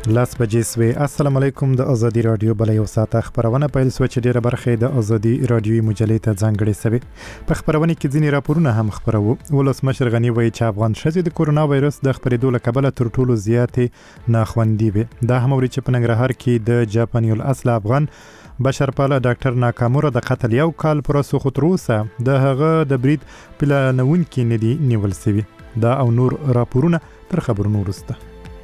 لاس بجې سوي. السلام علیکم. د ازادي رادیو بل یو ساعت خبرونه پیل سو چې ډیره برخه د ازادي رادیوي مجلې ته ځانګړې سوي. په خبرونه کې ځینې راپورونه هم خبرو. ولسمشر غنی وایي چې افغان ښځې د کورونا وایرس د خپرېدو له کبله تر ټولو زیاتې ناخوندي وي. دا هم ورې چې په ننګرهار کې د جاپاني الاصل افغان بشرپاله ډاکټر ناکاموره د قتل یو کال پر وسو خو تر اوسه د هغه د برید پلانونکي نه دي نیول سوي. دا او نور راپورونه تر خبرونو وروسته.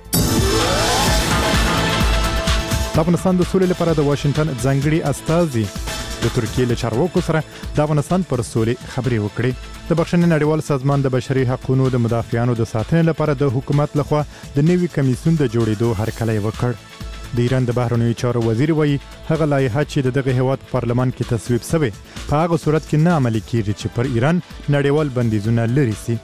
د افغانستان د سولې لپاره د واشنگټن ځانګړي استازي د ترکیې له چارواکو سره د افغانستان پر سولې خبرې وکړې. د بخښنې نړیوال سازمان د بشري حقوقو د مدافعانو د ساتنې لپاره د حکومت لخوا د نوي کمیسیون د جوړېدو هرکلی وکړ. د ایران د بهرنیو چارو وزیر وایي هغه لایحه چې دغه هیواد په پارلمان کې تصویب شوه په هغه صورت کې نه عملي کیږي چې پر ایران نړیوال بندیزونه لري سي.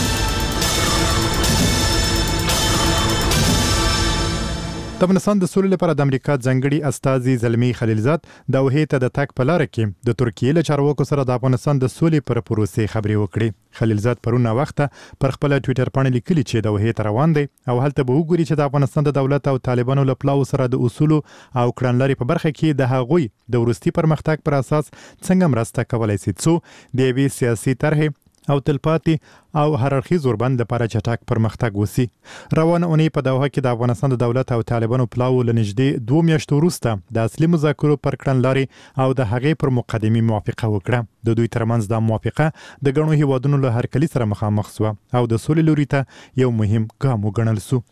د افغانستان د سولې لپاره د امریکا ځانګړي استازي زلمی خلیلزاد د دوحې ته د تګ په لار کې د ترکیې له چارواکو سره د افغانستان د سولې پر پروسې خبرې وکړې. خلیلزاد پرون وخت پر خپل ټوئیټر باندې لیکلي چې د دوحې ته روان دي او هلته به وګوري چې د افغانستان د دولت او طالبانو له پلاو سره د اصول او کړنلارې په برخه کې د هغوی د ورستي پرمختګ پر اساس څنګه مرسته کولای شي څو د یوې سیاسي طرحې او تلپاتې او هررخیز وربند لپاره چټک پرمختګ وسی. روانه اونۍ په دوحه کې د افغانستان د دولت او طالبانو پلاو لنږدې 2 میاشتو وروسته د اصلي مذاکرو پر کړنلارې او د هغې پر مقدمې موافقه وکړه. د دوی ترمنځ د موافقه د ګڼو هیوادونو له هرکلي سره مخامخ شو او د سولې لوري ته یو مهم ګام وګڼل شو.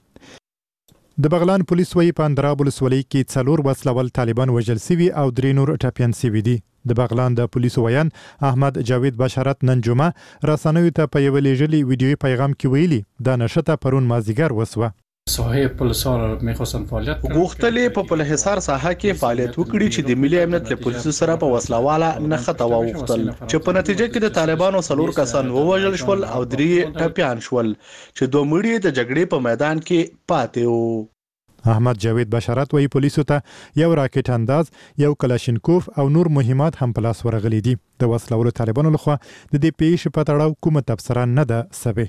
د بغلان پولیس وایي په اندراب ولسوالۍ کې 4 وسلوال طالبان وژل شوي او 3 نور ټپیان شوي دي. د بغلان د پولیسو ویان احمد جاوید بشارت نن جمعه رسنیو ته په یو لیږلي ویډیوي پیغام کې ویلي دا نشته پرون مازیګر وسوه. ساحه پلسار میخواستن فعالیت کنن. غوښتلې په پلحصار ساحه کې فعالیت وکړي چې د ملي امنیت له پولیسو سره په وسلواله نښته وغوښتل چې په نتیجه کې د طالبانو 4 کسان ووژل شول او 3 ټپیان شول چې 2 مړي د جګړې په میدان کې پاتې وو. احمد جاوید بشارت وایي پولیسو ته یو راکټ انداز، یو کلاشینکوف او نور مهمات هم په لاس ورغلي دي. د وسلوالو طالبانو لخوا د دې پیښې په تړاو کومه تبصره نه ده سوې.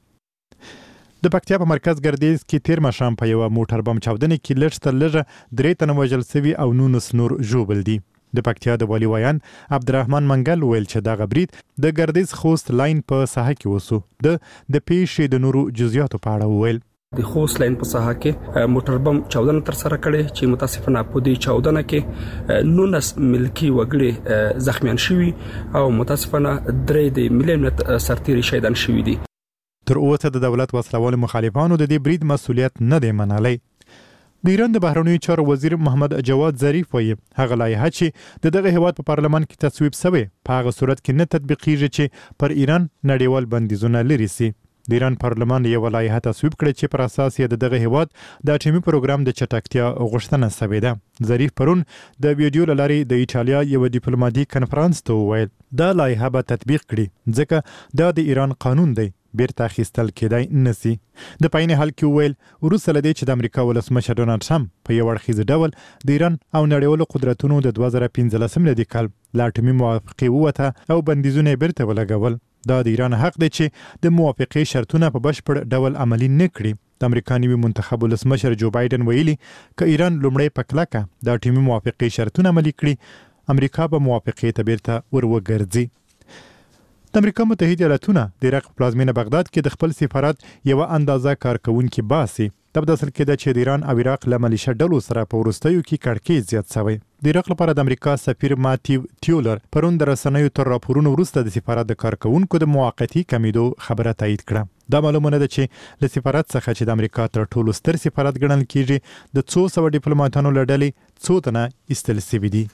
د پکتیا په مرکز ګردیز کې تیر ماښام په یو موټر بم چاودنې کې لږ تر لږه 3 تنه وژل شوي او 19 نور ژوبل دي. د پکتیا د والي ویان عبدالرحمن منګل ویل چې دا برید د ګردیز خوست لاین په ساحه کې وسو. د پیښې د نورو جزئیاتو په اړه ویل د خوست لاین په ساحه کې موټر بم چاودنه تر سره کړې چې متاسفانه په دې چاودنه کې 19 ملکی وګړي زخمیان شوي او متاسفانه 3 د ملي امنیت سرتیري شهیدان شوي دي. تر اوسه د دولت وسلوال مخالفانو د دې برید مسؤلیت نه دی منلی. د ایران د بهرنیو چارو وزیر محمد جواد ظریف وایي هغه لایحه چې دغه هیواد په پارلمان کې تصویب شوه په هغه صورت کې نه تطبیقیږي چې پر ایران نړیوال بندیزونه لري سي. د ایران پارلمان یو لایحه تصویب کړې چې پر اساس یې دغه هیواد د اټومي پروګرام د چټکتیا غوښتنه شوې ده. ظریف پرون د ویډیو لارې د ایټالیا یو ډیپلوماټیک کنفرانس ته وویل دا لایحه به تطبیق کړي ځکه دا د ایران قانون دی، بیرته اخیستل کېدای نسی. د پاینې حل کې وویل وروسته له دې چې د امریکا ولسمشر ډونالډ ټرمپ په یو اړخیز ډول د ایران او نړیوالو قدرتونو د 2015 میلادي کال له اټومي موافقې ووته او بندیزونه یې بیرته ولګول. دا د ایران حق دی چې د موافقې شرطونه په بشپړ ډول عملي نه کړي. د امریکا نوي منتخب ولسمشر جو بایدن ویلي که ایران لومړی په کلکه د اټومي موافقې شرطونه عملي کړي امریکا به موافقې ته بیرته وروګرځي. د امریکا متحده ایالاتونه د عراق پلازمینه بغداد کې د خپل سفارت یو اندازه کارکونکي باسي. د بداسل کې د چې د ایران او عراق له ملیشه ډلو سره په وروستیو کې کړکېچ زیات شوی. د عراق لپاره د امریکا سفیر ماتیو تیولر پرون د رسنیو تر راپورونو وروسته د سفارت د کارکونکو د موقتی کمیدو خبره تایید کړه. دا معلومه ده چې له سفارت څخه چې د امریکا تر ټولو ستر سفارت ګڼل کیږي د 200 ډیپلوماټانو له ډلې 2 تنه ایستل شوي دي.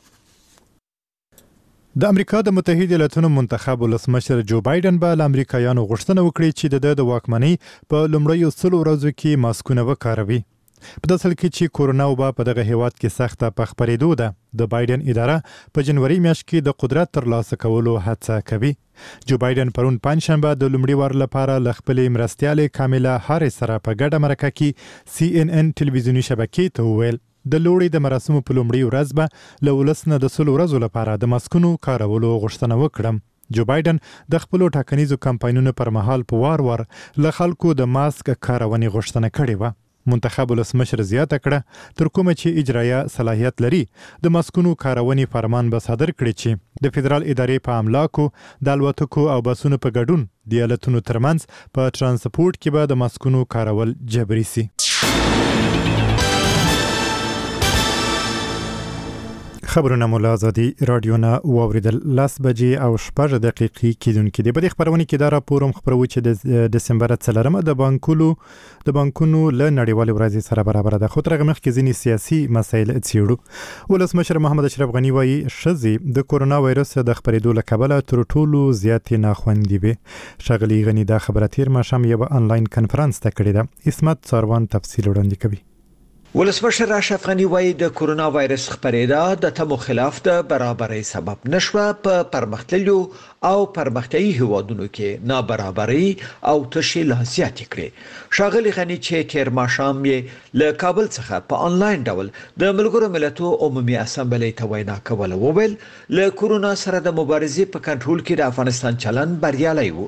د امریکا د متحده ایالاتونو منتخب ولسمشر جو بایدن به له امریکایانو غوښتنه وکړي چې د واکمنۍ په لومړیو 100 ورځو کې ماسکونه وکاروي. په داسې حال کې چې کورونا وبا په دغه هیواد کې سخته په خپرېدو ده، د بایدن اداره په جنوري میاشت کې د قدرت ترلاسه کولو هڅه کوي. جو بایدن پرون پنځشنبه د لومړي وار لپاره له خپلې مرستیالې کامیلا هاریس سره په ګډه مرکه کې CNN ټلویزیوني شبکې ته وویل د لوړې د مراسمو په لومړي ورځ به له ولس نه د 100 ورځو لپاره د ماسکونو کارولو غوښتنه وکړم. جو بایدن د خپل ټاکنیزو کمپاینونو پر مهال په وار له خلکو د ماسک کارونې غوښتنه کړې و. منتخب ولسمشر زیاته کړه تر کومه چې اجرایه صلاحیت لري د مسکونو کارونې فرمان به صادر کړي چې د فدرال ادارې په املاکو د الوتکو او بسونو په ګډون د ایالتونو ترمنځ په ترانسپورت کې به د مسکونو کارول جبري سي. خبرونه مولا آزادی رادیو نه واوریدل 10 بجې او 6 دقیقې کېدونکې دی. په دې خبرونه کې دا راپور هم خبروي چې د دسمبر 4 د بانکونو له نړیوال ورځې سره برابر ده. خو تر هغه مخکې ځینې سیاسي مسایل څېړو. ولسمشر محمد اشرف غنی وایي ښځې د کورونا وایرس د خپرېدو له کبله تر ټولو زیاتې ناخوندې وي. ښاغلي غنی دا خبره تیر ماښام یو آنلاین کنفرانس ته کړې ده. اسمت څاروان تفصیل وړاندې کوي. ولسمشر اشرف غنی وایي د کورونا وایرس خپرېدا د تمو خلاف د برابرۍ سبب نشوه. په پرمختللو او پرمختیايي هیوادونو کې نابرابرۍ او تشې لا زیاتې کړې. ښاغلي غنی چې تیر ماښام یې له کابل څخه په آنلاین ډول د ملګرو ملتونو عمومي اسامبلې ته وینا کوله وویل له کورونا سره د مبارزې په کنټرول کې د افغانستان چلن بریالی و.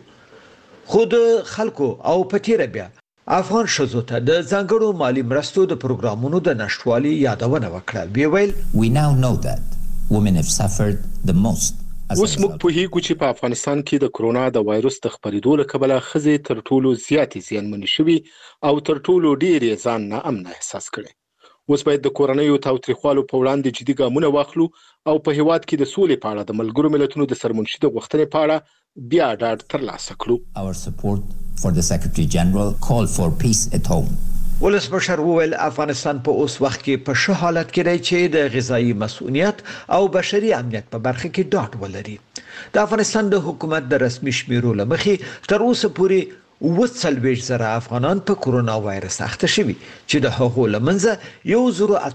خو د خلکو او په تیر بیا افغان شوزو ته د ځانګړو مالی مرستو د پروګرامونو د نشټوالي یادونه وکړه. ویل We now know that women have suffered the most. اوس موږ په هیڅ چې په افغانستان کې د کرونا د وایرس د خپرېدو له کبله ښځې تر ټولو زیاتې زیانمنې شوي او تر ټولو ډېر ځان ناامنه احساس کړي. اوس باید د کورنیو تاوتریخوالو په وړاندې جدي ګامونه واخلو او په هیواد کې د سولې په اړه د ملګرو ملتونو د سرمنشي د غوښتنې په اړه بیا ډاډ ترلاسه کړو. Our support for the Secretary General call for peace at home. ولسمشر وویل افغانستان په اوس وخت کې په ښه حالت کې دی چې د غذایی مسؤلیت او بشري امنیت په برخه کې ډاډ ولري. د افغانستان د حکومت د رسمي شمیرو لمخې تر اوسه پورې 40,000 افغانان په کورونا وایرس اخته شوي چې د هغو لمنځه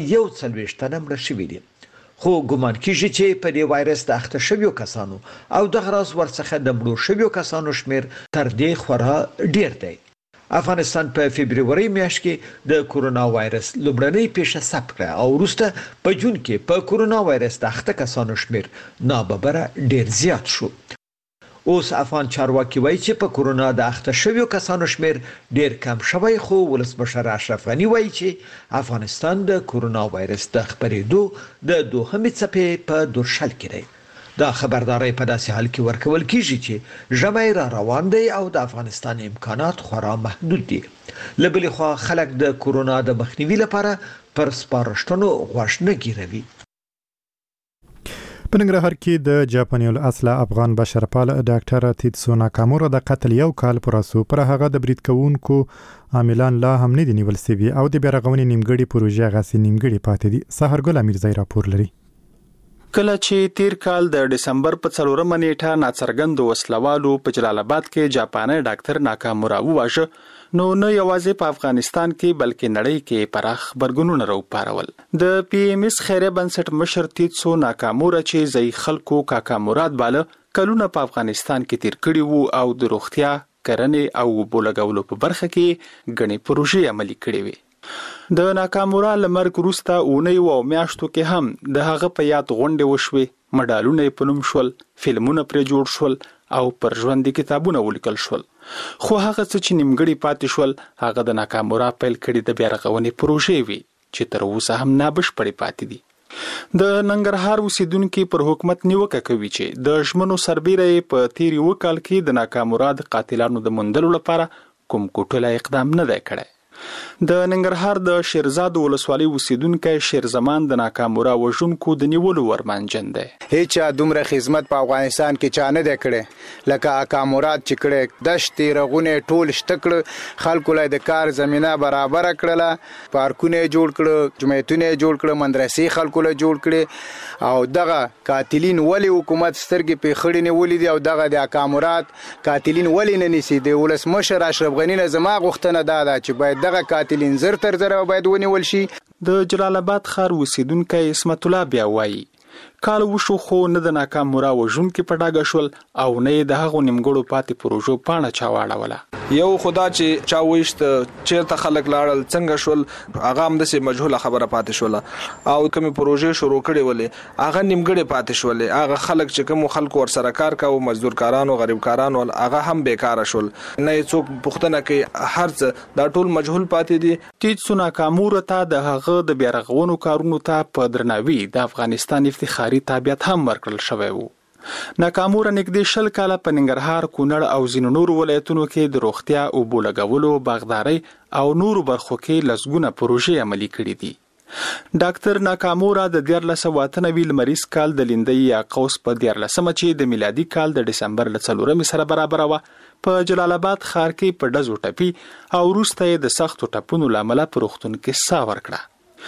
1,841 تنه مړه شوي دي. خو ګومان کیږي چې په دې وایرس د اخته شویو کسانو او د غراس ورڅخه د مړو شویو کسانو شمیر تر دې خورا ډیر دی. افغانستان په فبرवरी میاشت کې د کورونا وایرس لومړنۍ پیښه ثبت کړه او وروسته په جون کې په کورونا وایرس د اخته کسانو شمیر ناببره ډیر زیات شو. اوس افغان چارواکي وایي چې په کورونا د اخته شویو کسانو شمیر ډیر کم شوی. خو ولسمشر اشرف غنی وایي چې افغانستان د کورونا وایرس د خپرېدو د دوهمې څپې په دورشل کې دی. دا خبرداري په داسې حال کې ورکول کیږي چې ژمی را روان دی او د افغانستان امکانات خورا محدود دي. له بلې خوا خلک د کورونا د مخنیوي لپاره پر سپارښتنو غوږ نه ګیروي. په ننګرهار کې د جاپاني الاصله افغان بشرپال ډاکټر تیتسو ناکامورا د قتل یو کال پر اسو پر هغه د برید کوونکو عاملان لا هم نه دي نیول سوي او د بیرغونې نیمګړي پروژې غاسي نیمګړي پاتې دي. سحرګل امیرزای راپور لري. کله چې تیر کال د دسمبر په 4 نیټه ناڅرګند وسلوالو په جلال آباد کې جاپاني ډاکټر ناکامورا وواژه نو نه یوازې په افغانستان کې بلکې نړۍ کې پراخ خبرګونونه راوپارول. د پی ام اس خیریه بنسټ مشر تیتسو ناکامورا چې ځای خلکو کاکا مراد باله کلونه په افغانستان کې تیر کړي وو او د روغتیا کرنې او بولګولو په برخه کې غني پروژې عملي کړې وي. د ناکامورا لمرګ وروسته اونۍ او میاشتو کې هم د هغه په یاد غونډې وشوي، مډالونه په نوم شول، فلمونه پرې جوړ شول او پر ژوند کتابونه ولیکل شول. خو هغه څه چې نیمګړي پاتې شول هغه د ناکامورا پیل کړي د بیرغونې پروژې وي چې تر اوسه هم نابشپړې پاتې دي. د ننګرهار اوسیدونکو پر حکومت نیوکه کوي چې د ژمنو سربېره په تیر وکال کې د ناکامورا د قاتلانو د موندلو لپاره کوم کوټله اقدام نه دی کړی. د ننګرهار د شیرزاد ولسوالۍ اوسیدونکو شیرزمان د ناکامورا وژونکو د نیولو ورمانجن دی. هیڅ دومره خدمت په افغانستان کې چا نه دی کړی لکه اکامورات چې کړی. دشتې رغونه ټول شته کړ، خلکو له د کار زمينه برابر کړله، پارکونه جوړ کړ، جمعیتونه جوړ کړ، مدرسې خلکو له جوړ کړي او دغه قاتلین ولی حکومت سترګې په خړې نه ولې او دغه د اکامورات قاتلین ولی نه نسی دی. ولسمشر اشرف غنی نه زما غوښتنه ده چې باید دغه قاتلین زر تر زر باید ونیول شي. د جلال آباد ښار اوسیدونکو اسمت الله بیا وایي کال وشو خو نه د ناکام مورا وژونکي په ډاګه شول او نه د هغو نیمګړو پاتې پروژو پاڼه چا واړوله. یو خدا چې چا ویشت چیرته خلک لاړل څنګه شول هغه هم د مجهوله خبره پاتې شول او کوم پروژې شروع کړي ولې هغه نیمګړې پاتې شول. هغه خلک چې کوم خلکو ور سره کار کاوه مزدور کارانو غریب کارانو هغه هم بیکاره شول. نه څوک پوښتنه کوي هرڅ دا ټول مجهول پاتې دي. تیتسو ناکامور ته د هغه د بیارغونو کارونو ته په درناوي د افغانستان افتخاري تابعیت هم ورکړل شوی وو. ناکامور نږدې 20 کاله په ننګرهار، کونړ او ځینو نورو ولایتونو کې د روغتیا او بولګولو، باغداري او نورو برخو کې لسګونه پروژې عملي کړې دي. ډاکټر ناکامورا د 1498 لمریز کال د لیندۍ یا قوس په 14 چې د میلادي کال د دسمبر ل 4 سره برابر و په جلال آباد ښار کې په ډزو ټپي او وروسته د سختو ټپونو لامل په روغتون کې ساه ورکړه.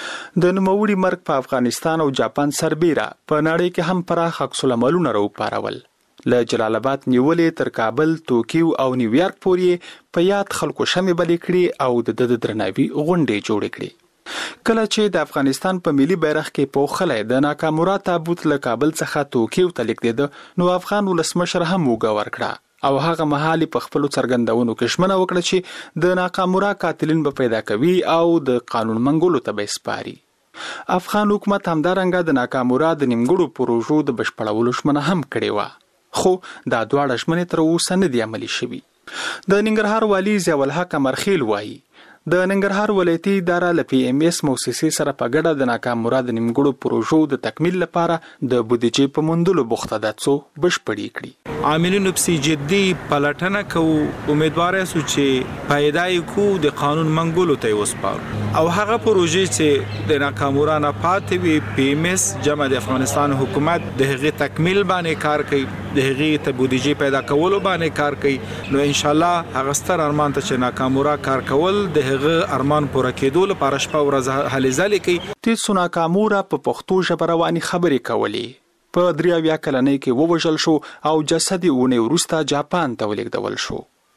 د نوموړي مرګ په افغانستان او جاپان سربېره په نړۍ کې هم پراخ عکس العملونه راوپارول. له جلال آباد نیولې تر کابل، توکیو او نیویارک پورې په یاد خلکو شمې بلې کړي او د درناوي غونډې جوړې کړي. کله چې د افغانستان په ملي بیرغ کې پوښلې د ناکامورا تابوت له کابل څخه توکیو ته لیږدېده نو افغان ولسمشر هم وګه ورکړه او هغه مهال په خپل څرګندونو کې ژمنه وکړه چې د ناکامورا قاتلین به پیدا کوي او د قانون منګولو ته به سپاري. افغان حکومت همدارنګه د ناکامورا د نیمګړو پروژو د بشپړولو ژمنه هم کړې وه، خو دا دواړه ژمنې تر اوسه نه دي عملي شوي. د ننګرهار والي ضیاء الحق امرخیل وایي د ننګرهار ولایتي اداره له PMS موسسې سره په ګډه د ناکامورا د نیمګړو پروژو د تکمیل لپاره د بودیجې په موندلو بوخته ده څو بشپړې کړي. عاملینو په جدي پلټنه کوو، امیدوار یو چې پیدای کو د قانون منګولو ته وسپارو او هغه پروژې چې د ناکامورا نه پاتې وي PMS جمع د افغانستان حکومت د هغې تکمیل باندې کار کوي، د هغې ته بودیجې پیدا کولو باندې کار کوي. نو ان شاء الله هغه ستر ارمان ته چې ناکامورا کار کول د هغه ارمان پوره کېدو لپاره شپه ورځ هلې ځلې کوي. تیتسو ناکامورا په پښتو ژبه رواني خبرې کولې. په 83 کلنۍ کې ووژل شو او جسد یې اونۍ وروسته جاپان ته ولېږدول شو.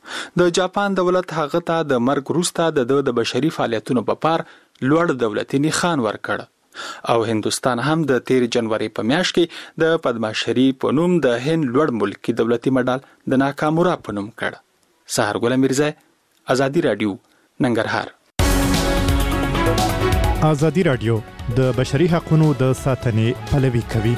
د جاپان دولت هغه ته د مرګ وروسته د بشري فعالیتونو په پار لوړ دولتي نښان ورکړ او هندوستان هم د 13 جنوري په میاشت کې د پدماشري په نوم د هند لوړ ملکی دولتي مډال د ناکامورا په نوم کړ. سحر ګل میرزا، آزادی رادیو، ننګرهار. آزادی رادیو د بشري حقوقو د ساتنې پلوي کوي.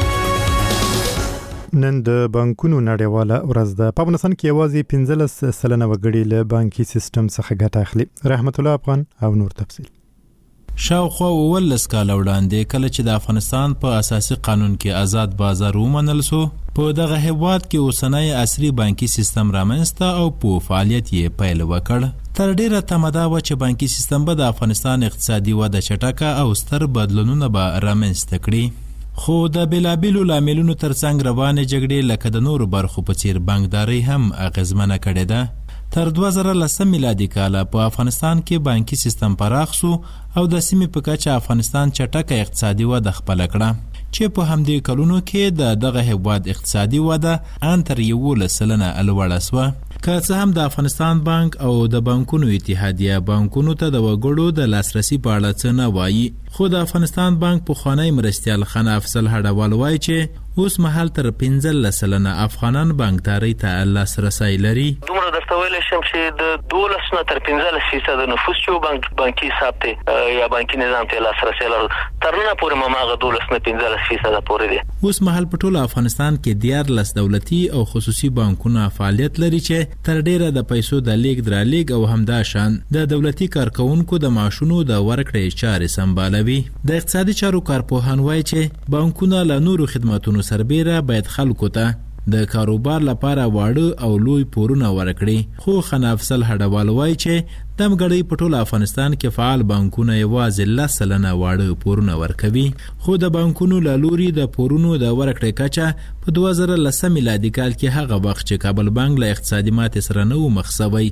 نن د بانکونو نړیواله ورځ ده. په افغانستان کې یوازې 15% وګړي له بانکي سیستم څخه ګټه اخلي. رحمت الله افغان او نور تفصیل. شاوخوا 19 کاله وړاندې کله چې د افغانستان په اساسي قانون کې آزاد بازار ومنل شو، په دغه هیواد کې اوسنی عصري بانکي سیستم رامنځته او په فعالیت یې پیل وکړ. تر ډیره تمه و چې بانکي سیستم به د افغانستان اقتصادي وده چټکه او ستر بدلونونه به رامنځته کړي. خو د بیلابیلو لاملونو ترڅنګ روانې جګړې لکه د نورو برخو په څیر بانکداري هم اغیزمنه کړې ده. تر 2010 میلادي کاله په افغانستان کې بانکي سیستم پراخ شو او د سیمې په کچه افغانستان چټکه اقتصادي وده خپله کړه چې په همدې کلونو کې د دغه هیواد اقتصادي وده ان تر 11% لوړه شوه. که څه هم د افغانستان بانک او د بانکونو اتحادیه بانکونو ته د وګړو د لاسرسي په اړه څه نه وایي، خو د افغانستان بانک پخوانی مرستیال خان افضل هډوال وایي چې اوس مهال تر 15% افغانان بانکداري ته لاسرسی لري. دومره درته ویلی شم چې د 12 نه تر 15% نفوس چې بانکي حساب ته یا بانکي نظام ته لاسرسی لري، تر نن پورې هم هغه 12 نه 15% پورې دي. اوس مهال په ټول افغانستان کې 14 دولتي او خصوصي بانکونه فعالیت لري چې تر ډیره د پیسو د لیږد رالیږد او همدا شان د دولتي کارکونکو د معاشونو د ورکړې چارې سمبالوي. د اقتصادي چارو کارپوهان وایي چې بانکونه له نورو خدماتونو سربیره باید خلکو ته د کاروبار لپاره واړه او لوی پورونه ورکړي. خو خان افضل هډوال وایي چې د مګړۍ په ټول افغانستان کې فعال بانکونه یوازې 10% واړه پورونه ورکوي. خو د بانکونو له لوري د پورونو د ورکړې کچه په 2010 میلادي کال کې هغه وخت چې کابل بانک له اقتصادي ماتې سره نه و مخ شوی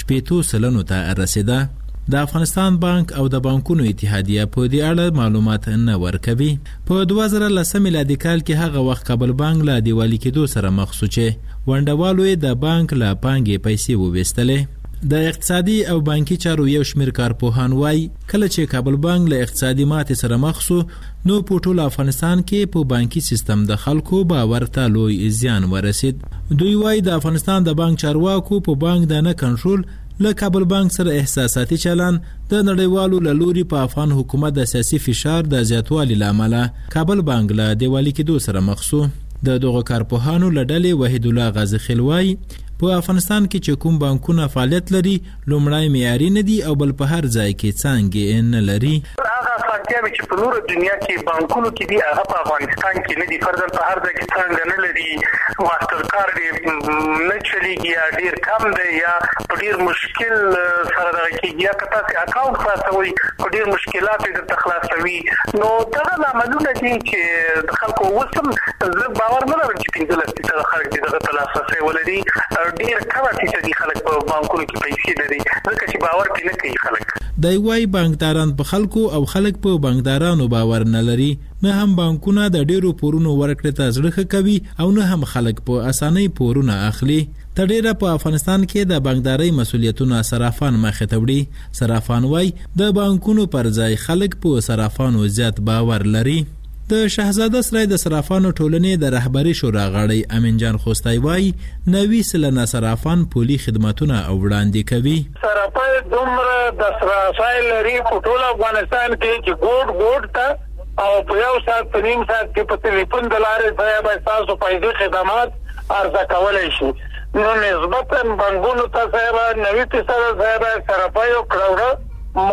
70% ته رسیده. د افغانستان بانک او د بانکونو اتحادیه په دې اړه معلومات نه ورکوي. په 2010 میلادي کال کې هغه وخت کابل بانک له دیوالي کېدو سره مخ شو چې ونډوالو د بانک له پانګې پیسې وویستلې د اقتصادي او بانکي چارو یو شمېر کارپوهان وایي کله چې کابل بانک له اقتصادي ماتې سره مخ شو نو په ټول افغانستان کې په بانکي سیستم د خلکو باور ته لوی زیان ورسید. دوی وایي د افغانستان د بانک چارواکو په بانک د نه کنټرول له کابل بانک سره احساساتي چلن د نړیوالو له لوري په افغان حکومت د سیاسي فشار د زیاتوالي له امله کابل بانک له دیوالي کېدو سره مخ شو. د دغه کارپوهانو له ډلې وحید الله غازي خلوای په افغانستان کې چې کوم بانکونه فعالیت لري لومړی معیاري نه دي او بل په هر ځای کې څانګې نه لري. هغه اسانتیاوې چې په نورو دنیا کې بانکونو کې دي هغه په افغانستان کې نه دي. فرضاً په هر ځای کې څانګه نه لري، ماستر کارډ نه چلیږي یا ډېر کم دی یا په ډېر مشکل سره دغه کېږي یا که تاسې اکاونټ خلاصوئ په ډېر مشکلات یې درته خلاصوي. نو دغه لاملونه دي چې د خلکو اوس هم زه باور نه لرم چې 15% خلک دې دغه ته لاسرسی ولري. ډېر کمه فیصدي خلک په بانکونو کې پیسې لري ځکه چې باور پرې نه کوي خلک. دی وایي بانکداران په خلکو او خلک په بانکدارانو باور نه لري، نه هم بانکونه د ډیرو پورونو ورکړې ته زړه ښه کوي او نه هم خلک په اسانۍ پورونه اخلي. تر ډیره په افغانستان کې د بانکدارۍ مسؤلیتونه صرافان مخې ته وړي. صرافان وایي د بانکونو پر ځای خلک په صرافانو زیات باور لري. د شهزاده سرای د صرافانو ټولنې د رهبري شورا غړی امین جان خوستای وایي 90% صرافان پولي خدماتونه وړاندې کوي. صرافای دومره د صرافای لري په ټول افغانستان کې چې ګوډ ته او په یو ساعت په نیم ساعت کې په ټلیفون د لارې ځای به تاسو پیسې خدمات عرضه کولای شي. نو نسبتا بانکونو ته صاحب 90% صاحب صرافای او کراوړه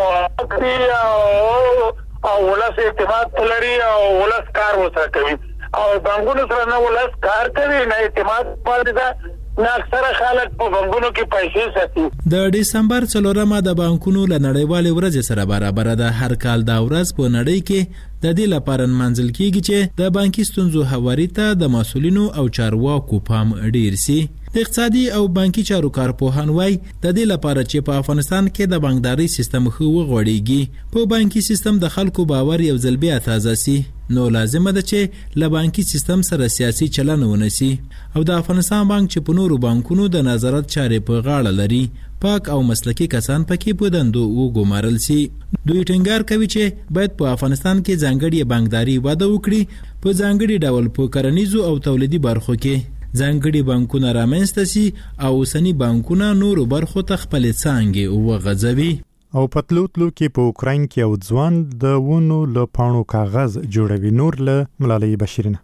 موافقي او ولس اعتماد لري او ولس کار وسره کوي او بانکونو سره نه ولس کار کوي نه اعتماد پاتې ده نه اکثره خلک په بانکونو کې پیسې ساتي. د ډسمبر 4مه د بانکونو له نړیوالې ورځې سره برابر ده. هر کال دا ورځ په نړۍ کې د دې لپاره منځل کیږي چې د بانکي ستونزو هواري ته د مسؤلینو او چارواکو پام ډیر سي. د اقتصادي او بانکي چارو کارپوهان وایي د دې لپاره چې په افغانستان کې د بانکداري سیستم ښه وغوړېږي په بانکي سیستم د خلکو باور یو ځل بیا تازه سي نو لازمه ده چې له بانکي سیستم سره سیاسي چلن ونسي او د افغانستان بانک چې په نورو بانکونو د نظارت چارې په غاړه لري پاک او مسلکي کسان پکې په دندو وګمارل سي. دوی ټینګار کوي چې باید په افغانستان کې ځانګړي بانکداري وده وکړي، په ځانګړي ډول په کرنیزو او تولیدي برخو کې ځانګړي بانکونه رامنځته سي او اوسني بانکونه نورو برخو ته خپلې څانګې وغځوي. او پتلوتلو کې په اوکراین کې یو ځوان د ونو له پاڼو کاغذ جوړوي. نور له ملالۍ بشیرینه.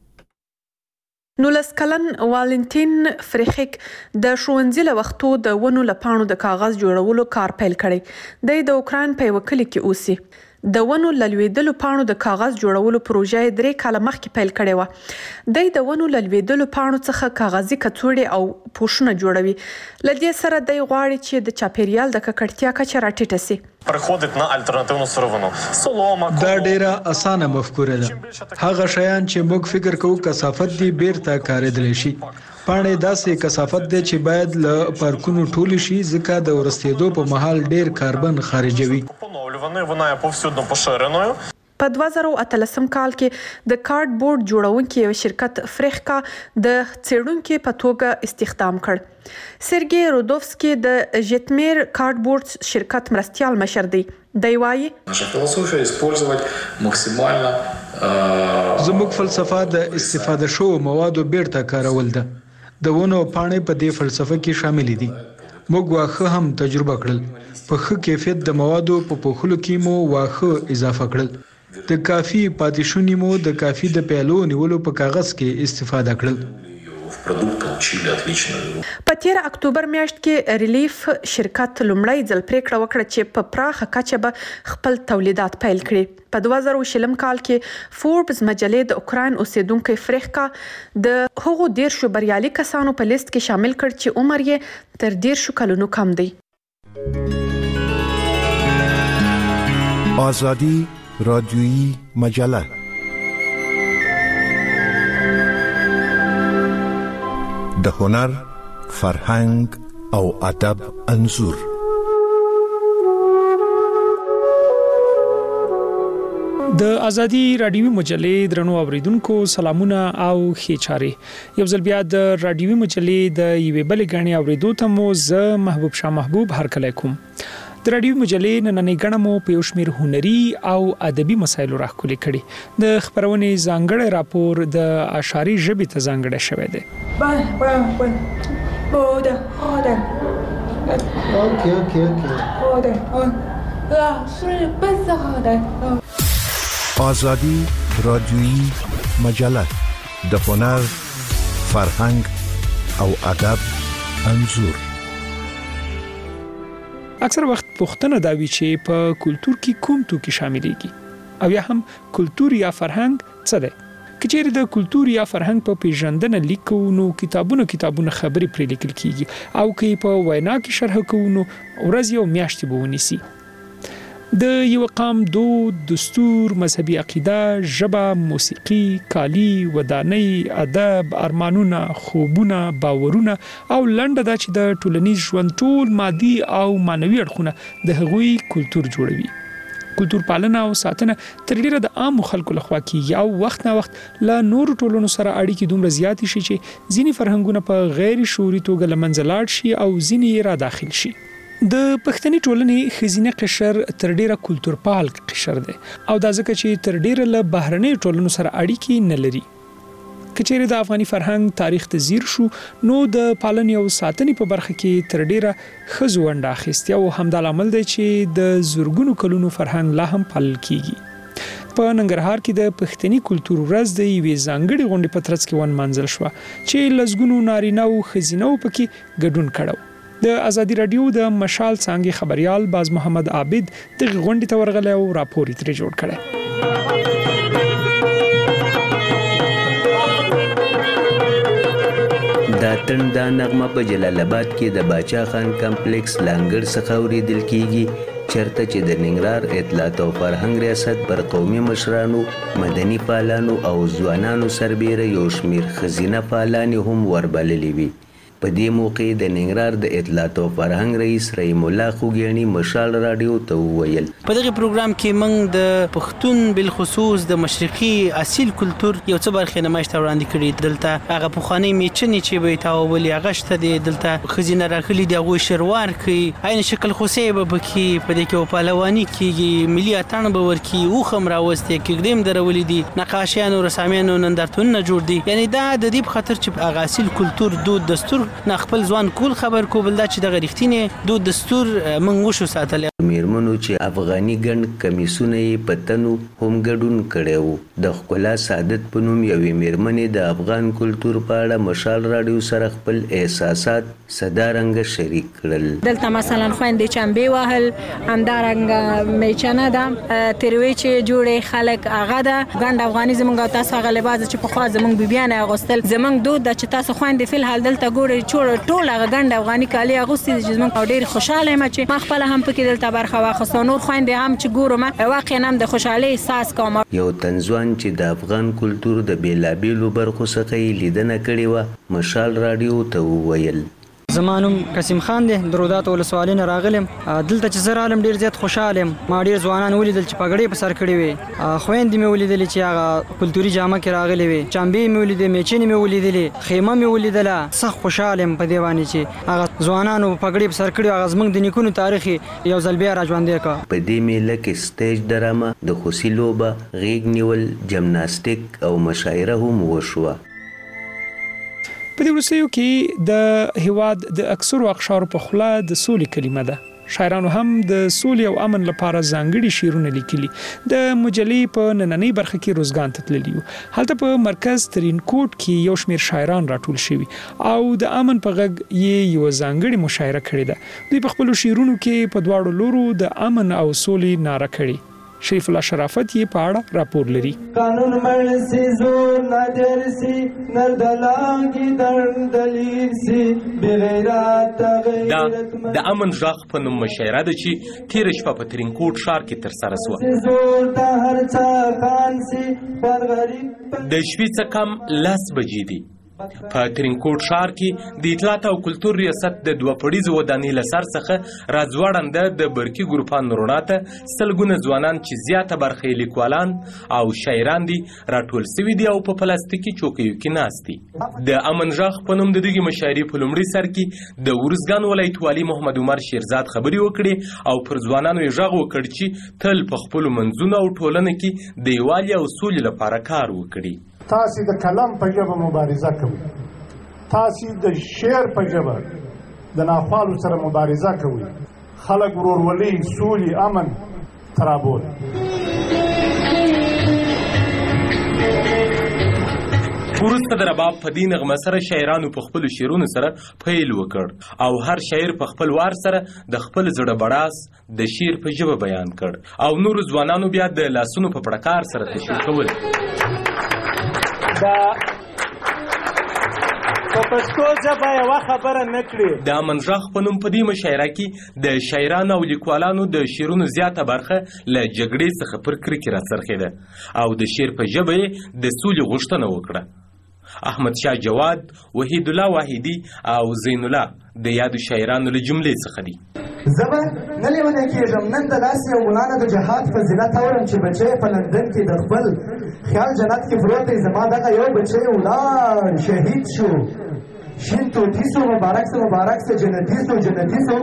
19 کلن والنتین فریخیک د ښوونځي له وختو د ونو له پاڼو د کاغذ جوړولو کار پیل کړی. د اوکراین په یو کلي کې اوسي. د ونو لویدلو پاڼو د کاغذ جوړولو پروژه 3 کاله مخکې پیل کړې و. د ونو لویدلو پاڼو څخه کاغذي کڅوړې او پوښونه جوړوي. لدې سره د غواړي چې د چاپیریال د ککړتیا کچه راټیټه سي. переходить на альтернативну сировину. солома. دا ډیره اسانه مفکوره ده. هغه شیان چې موږ فکر کوو کثافت دی بیرته کارېدلی شي. پاڼې داسې کثافت دی چې باید له پارکونو ټول شي ځکه د ورستېدو په مهال ډیر کاربن خارجوي. вона є повсюдно поширеною. په 2013 کال کې د کارډ بورډ جوړونکي یو شرکت فریخکا د څېړونکو په توګه استخدام کړ. سرګي رودوفسکي د ژتمیر کارډ بورډ شرکت مرستيال مشر دی. دی وايي наша философия использовать максимально زموږ فلسفه د استفاده شو موادو بیرته کارول ده. د ونو پاڼې په دې فلسفه کې شامل دي. موږ واخه هم تجربه کړل. په ښه کیفیت د موادو په پوښلو کې مو واخه اضافه کړل. د کافي پاتې مو د کافي د پیالو نیولو په کاغذ کې استفاده کړل. په 13 اکتوبر میاشت کې ریلیف شرکت لومړی ځل پریکړه وکړه چې په پراخه کچه به خپل تولیدات پیل کړي. په 2020 کال کې فوربس مجلې د اوکراین اوسیدونکو فریخکا د هغو 10 بریالي کسانو په لیست کې شامل کړ چې عمر یې تر 10 کلونو کم دی. آزادی رادیویی مجله د هنر، فرهنګ او ادب انځور. د ازادي رادیوي مجلې درنو اوریدونکو سلامونه او ښه چارې یو ځل بیا د رادیوي مجلې د یوې بلې غاڼې اوریدو ته مو زه محبوب شاه محبوب هرکلی کوم د رادیوي مجلې نننۍ غاڼه مو په یو شمېر هنري او ادبي مسایلو راښکلې کړي د خپرونې ځانګړی راپور د اشعاري ژبې ته ځانګړی شوی دی آزادی رادیویی مجله د هنر، فرهنګ او ادب انځور. اکثر وخت پوښتنه دا وی چې په کلچر کې کوم توکي شاملېږي او یا هم کلچر یا فرهنګ څه دی. کچېرې د کلچر یا فرهنګ په پیژندنه لیکو نو کتابونه خبرې پرې لیکل کیږي او کې په وینا کې شرح کوو نو ورځ یو میاشت به ونیسي. د یو قام دود، دستور، مذهبي عقیده، ژبه، موسیقي، کالی، ودانۍ، ادب، ارمانونه، خوبونه، باورونه او لنډه دا چې د ټولنیز ژوند ټول مادي او معنوي اړخونه د هغوی کلچر جوړوي. کلچر پالنه او ساتنه تر ډیره د عام خلکو لخوا کیږي او وخت نه وخت له نورو ټولنو سره اړیکې دومره زیات شي چې ځینې فرهنګونه په غیر شعوري توګه له منځه لاړ شي او ځینې را داخل شي. د پښتني ټولنې خزینه قشر تر ډیره کلچر پال قشر دی او دا ځکه چې تر ډیره له بهرنۍ ټولنو سره اړیکې نه لري. کچېرې د افغاني فرهنګ تاریخ ته ځیر شو نو د پالنې او ساتنې په برخه کې تر ډیره ښځو ونډه اخیستې او همدا لامل دی چې د زرګونو کلونو فرهنګ لا هم پالل کیږي. په ننګرهار کې د پښتني کلچر ورځ د یوې ځانګړې غونډې په ترڅ کې ونمانځل شوه چې لسګونو نارینه او ښځینه پکې ګډون کړو. د ازادي رادیو د مشال څانګې خبريال باز محمد عابد د غونډې ته ورغلی او راپور یې ترې جوړ کړی. دا تنده نغمه په جلال آباد کې د باچا خان کمپلیکس لانګړ څخه اوریدل کیږي چرته چې د ننګرهار اطلاعات او فرهنګ ریاست پر قومي مشرانو، مدني فعالانو او ځوانانو سربېره یو شمېر ښځینه فعالانې هم وربللې وي. په دې موقع د ننګرهار د اطلاعات او فرهنګ رئیس رحیم الله خوګیانی مشال رادیو ته وویل په دغه پروګرام کې موږ د پښتون بالخصوص د مشرقي اصیل کلچر یو څه برخې نمایش ته وړاندې کړي. دلته هغه پخوانۍ میچنې چې به تاولي هغه شته دي، دلته خزینه راغلي دي هغوی شروار کوي، عین شکل خوسې به پکې په دې کې پهلواني کیږي، ملي اتڼ به ورکي، اوخم راوستي، کېږدیم درولي دي، نقاشیانو رسامیانو نندارتونونه جوړ دي. یعنی دا د دې په خاطر چې هغه اصیل کلچر دود دستور نه خپل ځوان کول خبر کو بل دا چې د غریښتینې دود دستور موږ وشو ساتل. میرمنو چې افغاني ګڼ کمیسونه یې په تنو هم ګډون کړی وو. د ښکلا سعادت په نوم یوې میرمنې د افغان کلچر په اړه مشال رادیو سره خپل احساسات صدارنګه شریک کړل. دلته مثلا خويندې چمبې وهل، همدارنګه میچنه ده، تروي چې جوړې خلک هغه ده ګڼ افغاني زمونږ تاسو هغه لباس چې په خوا زمونږ بیبيانه اغوستل زمونږ دود د چې تاسو خويندې فل حال دلته ګوري ټول هغه ګڼ افغاني کالي اغوستي چې زمونږ ډېر خوشاله یم چې ما خپل هم پکې دلته برخه واخیسته. نور خويندې هم چې ګورم واقعا هم د خوشحالۍ احساس کوم. یو تنځوان چې د افغان کلچر د بیلابیلو برخو څخه یې لیدنه کړې وه مشال رادیو ته وویل زمانم قسم خان دی، درودات ولسوالۍ نه راغلم. دلته چې زه رالم ډېر زیات خوشحاله یم. ما ډېر ځوانان ولیدل چې پګړۍ په سر کړې وې، خویندې مې ولیدلې چې هغه کلتوري جامه کې راغلې وې، چمبې مې ولیدې، میچنې مې ولیدلې، خیمه مې ولیدله. سخت خوشحاله یم په دې باندې چې هغه ځوانانو پګړۍ په سر کړې، هغه زموږ د نیکونو تاریخ یو ځل بیا را ژوندی کړه. په دې میله کې سټیج ډرامه، د خوسي لوبه، غیږ نیول، جمناستیک او مشاعره هم وشوه. په دې وروستیو کې د هیواد د اکثرو اقشارو په خوله د سولې کلمه ده. شاعرانو هم د سولې او امن لپاره ځانګړي شعرونه لیکلي. د مجلې په نننۍ برخه کې روزګان ته تللي وو. هلته په مرکز ترینکوټ کې یو شمېر شاعران راټول شوي او د امن په غږ یې یو ځانګړې مشاعره کړې ده. دوی په خپلو شعرونو کې په دواړو لورو د امن او سولې ناره کړې. شریف الله شرافت یې په اړه راپور لري. قانون مرسي زور نادرسي نردلانګي دندلیر سي بغیرات دا د امن ژغ په نوم مشاعره ده چې تیر شپه په ترینکوټ ښار کې ترسره شوه. زور د هر چا خان سي پر غریب د شپې څه کم 10 بجې دي. په ترینکوټ ښار کې د اطلاعات او کلتور ریاست د 2 پړیزو ودانۍ له سر څخه راځوړنده د برقي ګروپانو رڼا ته سلګونه ځوانان چې زیاته برخه یې لیکوالان او شاعران دي راټول سوي دي او په پلاستیکي چوکیو کې ناست دي. د امن غږ په نوم د دغې مشاعرې په لومړي سر کې د ارزګان ولایت والي محمد عمر شیرزاد خبرې وکړې او پر ځوانانو یې غږ وکړ چې تل په خپلو منځونو او ټولنه کې د یووالي او سولې لپاره کار وکړي. تاسې د کلم په ژبه مبارزه کوئ، تاسې د شعر په ژبه د ناخوالو سره مبارزه کوئ، خلک ورورولي، سولې، امن ترابول. وروسته د رباب په دې نغمه سره شاعرانو په خپلو شعرونو سره پیل وکړ او هر شاعر په خپل وار سره د خپل زړه بړاس د شعر په ژبه بیان کړ او نورو ځوانانو بیا د لاسونو په پړکار سره تشویق کول. په پښتو ژبه یوه خبره نه کړي. د امن غږ په نوم په دې مشاعره کې د شاعرانو او لیکوالانو د شعرونو زیاته برخه له جګړې څخه پر کرکې راڅرخېده او د شعر په ژبه یې د سولې غوښتنه وکړه. احمد شاه جواد، وحید الله واحدي او زین الله د یادو شاعرانو له جملې څخه دي. زه به نه لیونی کېږم، نن د داسې یو مولانا د جهاد فضیلت اورم چې بچی په لندن کې د خپل خیال جنت کې پروت دی. زما دغه یو بچی ولاړ شهید شو، شین توتي سو، مبارک سه مبارک سه، جنتي سو جنتي سو.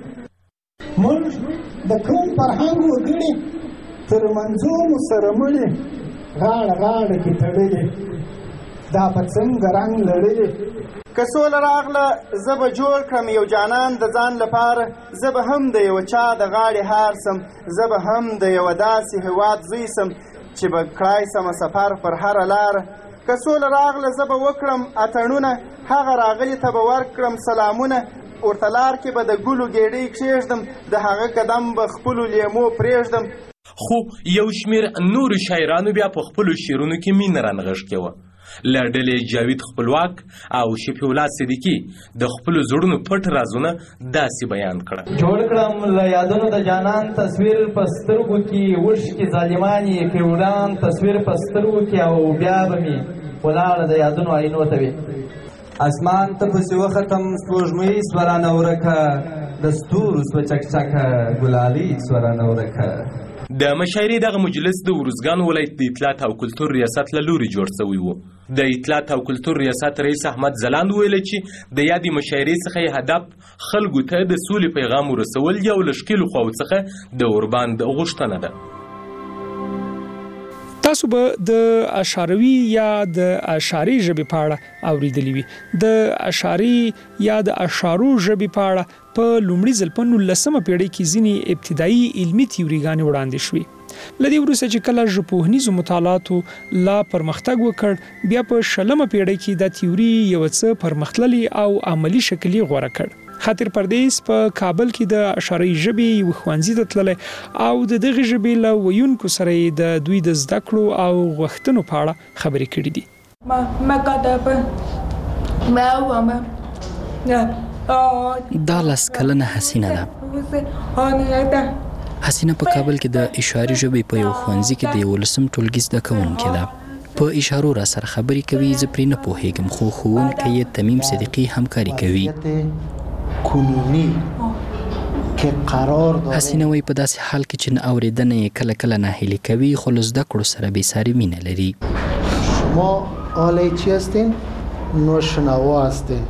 موږ د کوم فرهنګ وګړي تر منځو مو سره مړي غاړه غاړه کې تړلې دا په څنګه رنګ لړلې. که سوله راغله زه به جوړ کړم یو جانان د ځان لپاره، زه به هم د یو چا د غاړې هار سم، زه به هم د یو داسې هېواد زوی سم چې به کړای سمه سفر پر هره لاره. که سوله راغله زه به وکړم اتڼونه، هغه راغلي ته به ورکړم سلامونه، ورته لار کې به د ګلو ګېډۍ کښېږدم، د هغه قدم به خپلو لیمو پرېږدم. خو یو شمېر نورو شاعرانو بیا په خپلو شعرونو کې مینه رانغښتې وه. له ډلې جاوید خپلواک او شفیع الله صدیقي د خپلو زړونو پټ رازونه داسې بیان کړه. جوړ کړم له یادونو د جانان تصویر په سترګو کې، اوښکې ظالمانې کړي تصویر په سترګو کې، او بیا به مې ولاړه د یادونو آینو ته وي. اسمان ته پسې وختم سپوږمۍ سوه رانه ورکه، د ستورو سوه چکچکه ګلالۍ سوه رانه ورکه. د مشاعرې دغه مجلس د ارزګان ولایت د اطلاعات او کلتور ریاست له لوري جوړ شوی و. د اطلاعات او کلتور ریاست رئیس احمد ځلاند ویل چې د یادې مشاعرې څخه یې هدف خلکو ته د سولې پیغام ورسول دي او له ښکېلو خواو څخه د اورباند غوښتنه ده. تاسو به د اشعروي یا د اشعري ژبې په اړه اوریدلی وي. د اشعري یا د اشعارو ژبې په اړه په لومړي ځل په 19مه پیړۍ کې ځینې ابتدایي علمي تیوریګانې وړاندې شوې. له دې وروسته چې کله ژبپوهنیزو مطالعاتو لا پرمختګ وکړ، بیا په 20مه پیړۍ کې دا تیوري یو څه پرمختللي او عملی شکل یې غوره کړ. خاطر پردیس په کابل کې د اشعري ژبې یو ښوونځي ته تللی او د دغې ژبې له ویونکو سره یې د دوی د زده کړو او غوښتنو په اړه خبرې کړې دي. دا لس کلنه حسینه ده. حسینه په کابل کې د اشعاري ژبې په یو ښوونځي کې د 11م ټولګي زده کوونکې ده. په اشارو را سره خبرې کوي، زه پرې نه پوهېږم، خو ښوونکی یې تمیم صدیقي همکاري کوي. حسینه وایي په داسې حال کې چې نه اورېدنه یې کله کله ناهیلي کوي، خو له زده کړو سره بېساري مینه لري. شما آله چی هستین؟ نوشنوا هستین.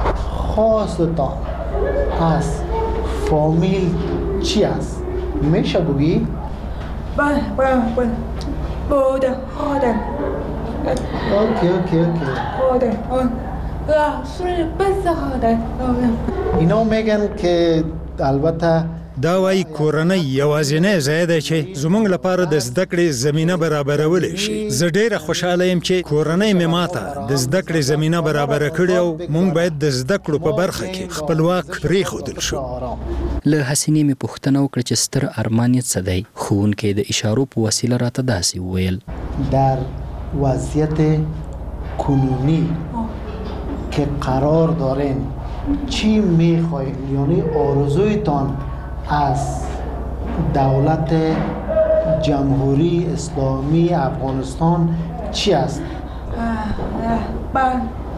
خواستتان از فامیل چی است؟ میشه بگی؟ بله بوده خودم. اوکی خودم رسول بس خودم. اینا میگن که البته دا وایي کورنۍ یوازینی ځای دی چې زموږ لپاره د زده کړې زمینه برابرولی شي. زه ډیره خوشحاله یم چې کورنۍ مې ماته د زده کړې زمینه برابره کړې او موږ باید د زده کړو په برخه کې خپلواک پرېښودل شو. له حسینې مې پوښتنه وکړه چې ستر ارمان یې څه دی. ښوونکی د اشارو په وسیله راته داسې وویل: در وضعیت کنونی که قرار دارین چی میخواهید، یعنی آرزویتان از دولت جمهوری اسلامی افغانستان چی است؟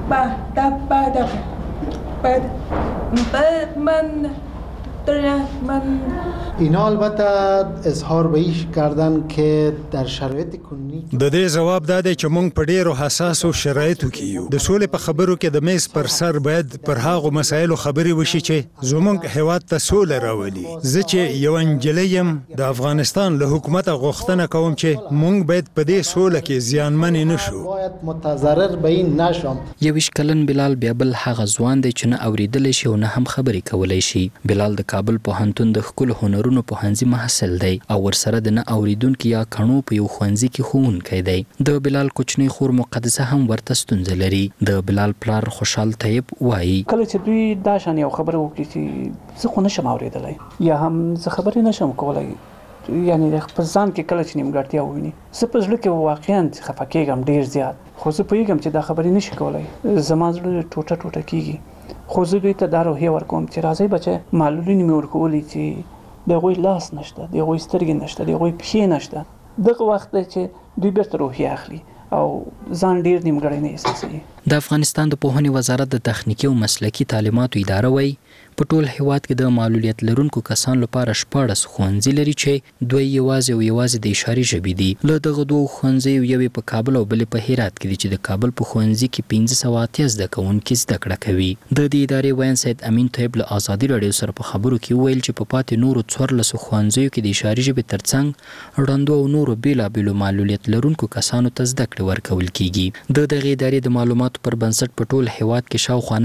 اینا البته اظهار به این کردن که در شرایط کنونی د دې جواب دا دی چې موږ په ډیرو حساسو شرایطو کې یو. د سولې په خبرو کې د میز پر سر باید پر هغو مسایلو خبرې وشي چې زموږ هیواد ته سوله راولي. زه چې یو نجلۍ یم د افغانستان له حکومته غوښتنه کوم چې موږ باید په دې سوله کې زیانمن نه شو. باید متضرر به این نشم. 21 کلن بلال بیا بل هغه ځوان دی چې نه اوریدلی شي او نه هم خبرې کولی شي. بلال د کابل پوهنتون د ښکلو هنرونو پوهنځي محصل دی او ورسره د نه اوریدونکي یا کڼو په یو ښوونځي کې ښوونکی دی. د بلال کوچنۍ خور مقدسه هم ورته ستونزه لري. د بلال پلار خوشحال طیب وایي کله چې دوی دا شان یو خبره وکړي چې زه خو نشم اوریدلی یا هم زه خبرې نشم کولی، یعنی په ځان کې کله چې نیمګړتیا وویني زه په زړه کې واقعا خفه کېږم ډېر زیات. خو زه پوهېږم چې دا خبرې نشي کولی، زما زړه ټوټه ټوټه کېږي. خو زه دوی ته دا روحیه ورکوم چې راځئ بچه معلولینې مې ورکولي چې د هغوی لاس نشته، د هغوی سترګې نشته، د هغوی پښې نشته. دغه وخت دی چې دوی بیرته روحیه اخلي او ځان ډیر نیمګړی نه احساسوي. د افغانستان د پوهنې وزارت د تخنیکي او مسلکي تعلیماتو اداره وایي په ټول هیواد کې د معلولیت لرونکو کسانو لپاره 14 ښوونځي لري چې دوی یوازې د اشاري ژبې دي. له دغه دوه ښوونځیو یوې په کابل او بلې په هرات کې دي چې د کابل په ښوونځي کې 1580 زده کوونکي زده کړه کوي. د دې ادارې ویاند سید امین طیب له ازادي راډیو سره په خبرو کې وویل چې په پاتې نورو 14 ښوونځیو کې د اشاري ژبې ترڅنګ ړندو او نورو بېلابېلو معلولیت لرونکو کسانو ته زده کړې ورکول کیږي. د دغې ادارې د معلوماتو پر بنسټ په ټول هیواد کې شاوخوا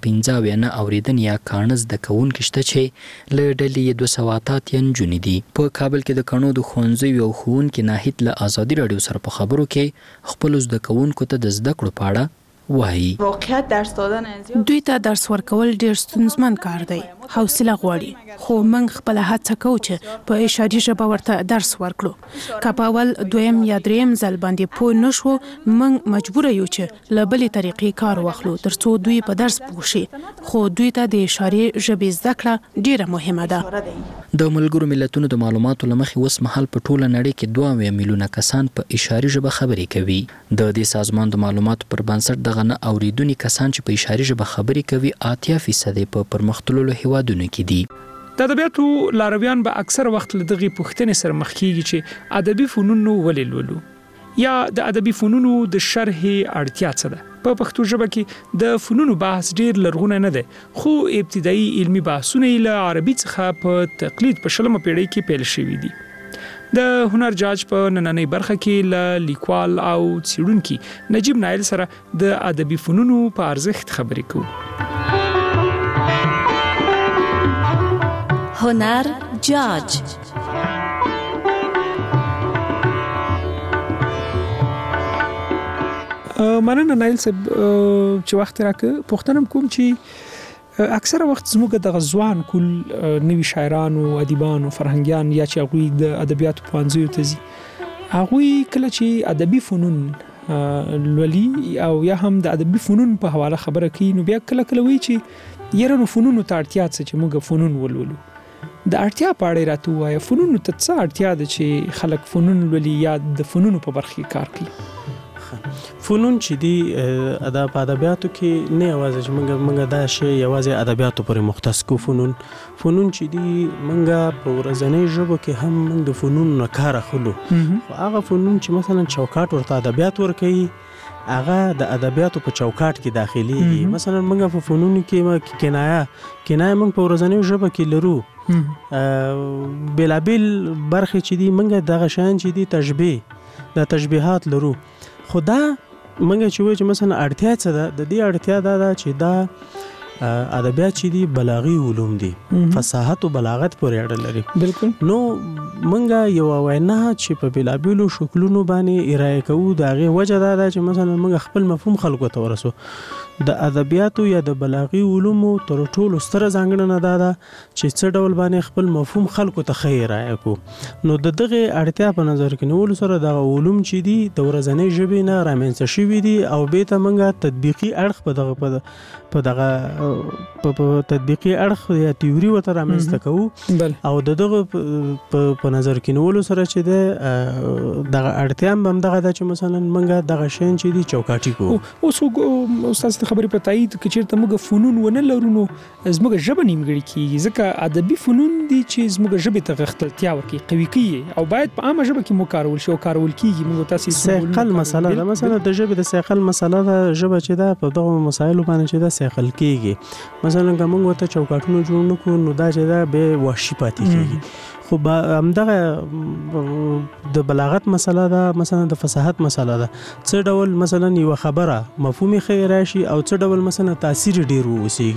915 نه اوریدنې یا کاڼه زده کوونکي شته چې له ډلې یې 288 نجونې دي. په کابل کې د کڼو د ښوونځیو یو ښوونکي ناهید له ازادي راډیو سره په خبرو کې خپلو زده کوونکو ته د زده کړو په اړه وایي واقعیت درس دادن دوی ته درس ورکول ډیر ستونزمن کار دی، حوصله غواړي. خو موږ خپل هڅه کوو چې په اشاري ژبه ورته درس ورکړو. که په اول دویم یا دریم ځل باندې پوه نشو موږ مجبور یو چې له بلې طریقې کار واخلو ترڅو دوی په درس پوه شي. خو دوی ته د اشاري ژبې زده کړه ډیره مهمه ده. د ملګرو ملتونو د معلوماتو له مخې اوس مهال په ټوله نړۍ کې 2 میلیونه کسان په اشاري ژبه خبرې کوي. د دې سازمان د معلوماتو پر بنسټ دغه نه اوریدونکي کسان چې په اشاري ژبه خبرې کوي 80% په پرمختللو هیوادونو کې دي. د ادبیاتو لارویان به اکثر وخت له دغې پوښتنې سره مخ کیږي چې ادبي فنون ولې لولو یا د ادبي فنونو د شرح اړتیا څه ده. په پښتو ژبه کې د فنونو بحث ډیر لرغونی نه دی، خو ابتدایي علمي بحثونه یې له عربي څخه په تقلید په 20مه پیړۍ کې پیل شوي دي. د هنر جاج په نننۍ برخه کې له لیکوال او څیړونکي نجیب نایل سره د ادبي فنونو په ارزښت خبرې کوو. هنر جاج مننه نایل صاحب چې وخت راکړ. پوښتنه کوم چې اکثره وخت زموږ د غزوان کول نوي شاعرانو، ادیبانو، فرهنګیان یا چې هغوی د ادبیاتو پوهنځیو ته ځي، هغوی کله چې ادبي فنون لولي او یا هم د ادبي فنون په حواله خبره کوي نو بیا کله کله وایي چې یاره نو فنونو ته اړتیا څه چې موږ فنون ولولو. د اړتیا په اړه راته ووایه، فنونو ته څه اړتیا ده چې خلک فنون لولي یا د فنونو په برخه کې کار کوي؟ فنون چې دی په ادبیاتو کې نه یوازې چې موږ دا شی یوازې ادبیاتو پورې مختص کو. فنون چې دی موږ په ورځنۍ ژبه کې هم موږ د فنونو نه کار اخلو. هغه فنون چې مثلا چوکاټ ورته ادبیات ورکوي هغه د ادبیاتو په چوکاټ کې داخليږي. مثلا موږ په فنونو کې کنایه موږ په ورځنۍ ژبه کې لرو. بلابل برخې چې دی موږ دغه شان چې دی تشبیه د تشبیهات لرو. خو دا منګه چې وایي چې مثلا اړتیا څه ده، د دې اړتیا دا چې دا ادبیات چې دي بلاغي علوم دي، فصاحت او بلاغت پورې اړه لري. بالکل. نو منګه یو وینا چې په بلابلو شکلونو باندې ارائه کوو د هغې وجه دا ده چې مثلا منګه خپل مفهوم خلکو ته ورسو. د ادبیاتو یا د بلاغي علومو تر ټولو ستره ځانګړنه دا ده چې څه ډول باندې خپل مفهوم خلکو ته ښه ارائه کړو. نو د دغه اړتیا په نظر کې نیولو سره دغه علوم چې دي د ورځنۍ ژبې نه رامنځته شوي دي او بیا ته موږ تطبیقي اړخ په دغه تطبیقي اړخ یا تیوري ورته رامنځته کوو او د دغه په نظر کې نیولو سره چې دغه اړتیا هم همدغه ده چې مثلا موږ دغه شیان چې دي چوکاټي کوو. اوس استاد ستاسو خبرې په تایید کې چیرته موږ فنون ونه لرو نو زموږ ژبه نیمګړې کیږي ځکه ادبي فنون دي چې زموږ ژبې ته غښتلتیا ورکوي قوي کوي او باید په عامه ژبه کې مو کارول شي او کارول کیږي موږ تاسو سیقل مسله ده مثلا د ژبې د سیقل مسله ده ژبه چې ده په دغه مسایلو باندې چې ده سیقل کیږي مثلا که موږ ورته چوکاټونه جوړ نکړو نو دا چې ده به وحشي پاتې کیږي خو همدغه د بلاغت مسله ده مثلا د فصاحت مسله ده څه ډول مثلا یو خبره مفهومي خیر راشي او څه ډول مثلا تاثیر ډیر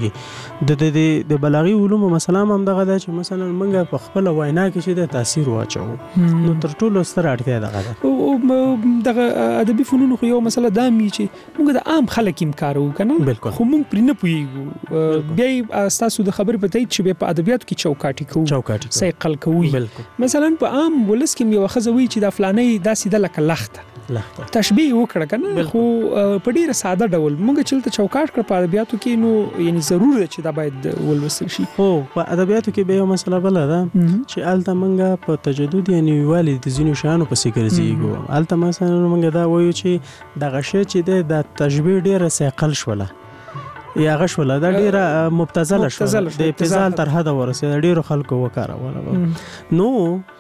ووسیږي د بلاغي علومو مسله هم دغه ده چې مثلا موږ په خپل وینا کې چې د تاثیر واچو نو تر ټولو ستر اړتیا دغه ده او دغه ادبي فنون خو یو مسله ده چې موږ د عام خلک هم کارو کنه خو موږ پرې نه پوهیږو بیا تاسو د خبرې په تایید چې په ادبیاتو کې چوکاټي سیقل کوو مثلا په عام ولس کې یو خزوي چې د فلانې داسې د لکه لخته تشبیه وکړه کنه خو په ډیره ساده ډول موږ چلته چوکاټ کړ په ادبیاتو کې نو یعنی ضرور ده چې دا باید ولوسل شي خو په ادبیاتو کې به یو مسله بل ده چې الته موږ په تجدد یعنی والي د ځینو شانو په سیګرځيګو الته مثلا موږ دا وایو چې د غشه چې د تشبیه ډیره سیقل شوله یا غشوله دا ډیره مبتذله شوه د ابتذال تر حد ورسېده ډیرو خلکو وکاروله نو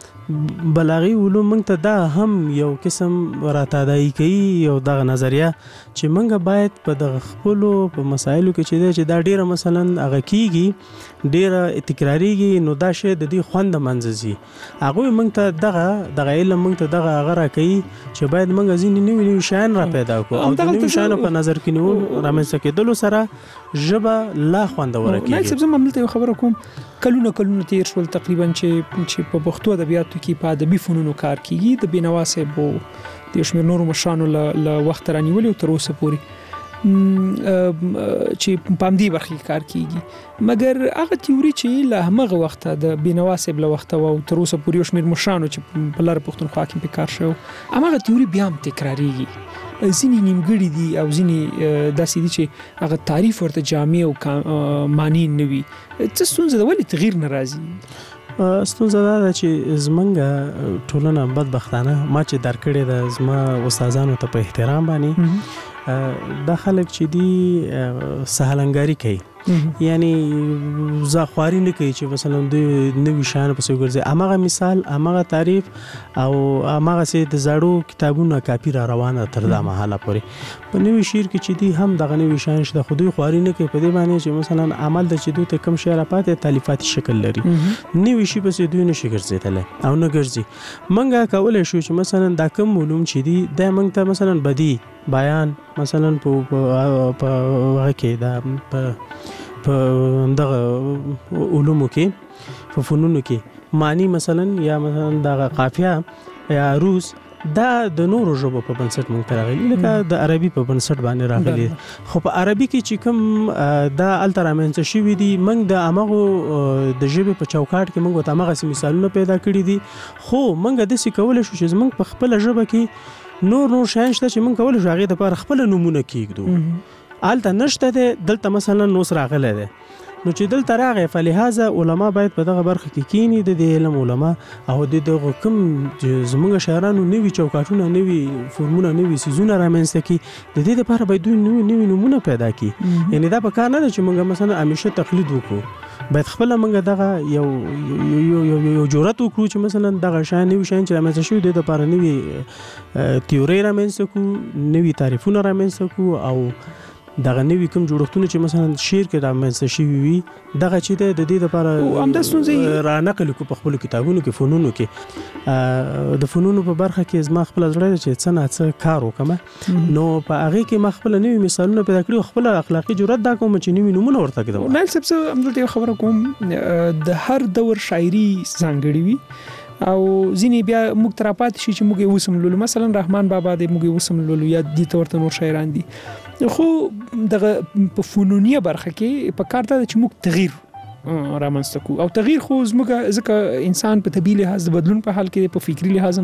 بلاغي علوم موږ ته دا هم یو قسم راتادایي کوي یو دغه نظریه چې موږ باید په دغه خپلو په مسایلو کې چې دا ډیره مثلا هغه کیږي ډیره تکراریږي نو دا شی د دې خوند منځي هغه موږ ته دغه علم موږ ته دغه هغه راکوي چې باید موږ ځینې نوي شیان را پیدا کړو او د نوي شیانو په نظر کې نیول رامنځته کېدلو سره ژبه لا خوندوره کیږي نه څه زما ملته خبره کوم کلونه تیر شول تقریبا چې په پښتو ادبیاتو کې په ادبي فنونو کار کیږي د بینوا صاحب د شمیر نورو مشرانو له وخت رانیولې تر اوسه پورې چې په همدې برخه کې کار کیږي مګر هغه تیوري چې له هغه وخت د بینوا صاحب له وخت او تر اوسه پورې شمیر مشرانو چې په لار پښتونخوا کې په کار شو هغه تیوري بیا هم تکراریږي ځینې نیمګړي دي او ځینې داسې دي چې هغه تعریف ورته جامع او معنی نه وي څه ستونزه ده ولې تغییر نه راځي ستونزه دا ده چې زمونږ ټولنه بدبختانه ما چې درکړې ده زما استادانو ته په احترام باندې دا خلک چې دي سهلنګاری کوي یعنی زخواري نه کوي چې مثلا د نوي شان په څیر ګرځي امغه مثال امغه تعریف او امغه سي د زړو کتابونو کاپی را روانه تر دا مهاله پورې په نوي شعر کې چې دي هم دغه نوي شان شته خو دوی خواري نه کوي په دې باندې چې مثلا عمل د چې دوی ته کم شعر پاتې تالیفاتي شکل لري نوي شي په دوی نه شي ګرځیدل او نه ګرځي منګه کولای شو چې مثلا دا کم علوم چې دي د منګ ته مثلا بدی بیان مثلا په هغه دا په دغه علومو کې په فنونو کې معنی مثلا یا مثلا دغه قافیه یا روز دا د نورو ژبو په بنسټ مونږ ته راغلي لکه د عربي په بنسټ باندې راغلي خو په عربي کې چې کوم دا الترامنس شوی دي مونږ د امغه د ژبې په چوکاټ کې مونږ ته امغه مثالونه پیدا کړی دي خو مونږ د څه کول شو چې مونږ په خپل ژبه کې نور شاین شته چې مونږ کول شو هغه د پر خپل نمونه کېږدو آلته نشته دلته مثلا نوس راغله ده نو چې دلته راغی فلهذا علما باید په دغه برخه کې کینی د علم علما او د دغه کوم زموږ شاعرانو نوي چوکاټونه نوي فورمونه نوي سيزونه رامنځته کی د دې لپاره باید نوي نمونه پیدا کی یعنی دا په کار نه چې موږ مثلا همیشه تقلید وکړو باید خپل موږ دغه یو جرأت وکړو چې مثلا دغه شان نوي شان چې رامنځته شوی د لپاره نوي تیوري رامنځته کو نوي تعریفونه رامنځته کو او دغه نوی کوم جوړښتونه چې مثلا شعر کې رامنځته شوي وي دغه چې د دې لپاره همدا ستونزې را نقل کو په خپل کتابونو کې فنونو کې د فنونو په برخه کې زما خپل زړه چې څه نه څه کار وکم نو په هغه کې ما خپل نوی مثالونه پیدا کړو خپل اخلاقی جرأت دا کوم چې نوی نمونه ورته کړم نایل صاحب څه همدلته خبره کوم د هر دور شاعري ځانګړي وي او ځینې بیا موږ تراپات شي چې موږ وسم لولو مثلا رحمان بابا د موږ وسم لولو یا د تورته نور شاعران دي خو دغه په فنونیه برخه کې په کار ته چې موږ تغییر رامنځته کو او تغییر خو زموږ ځکه انسان په طبيعي لحاظ د بدلون په حال کې په فکری لحاظ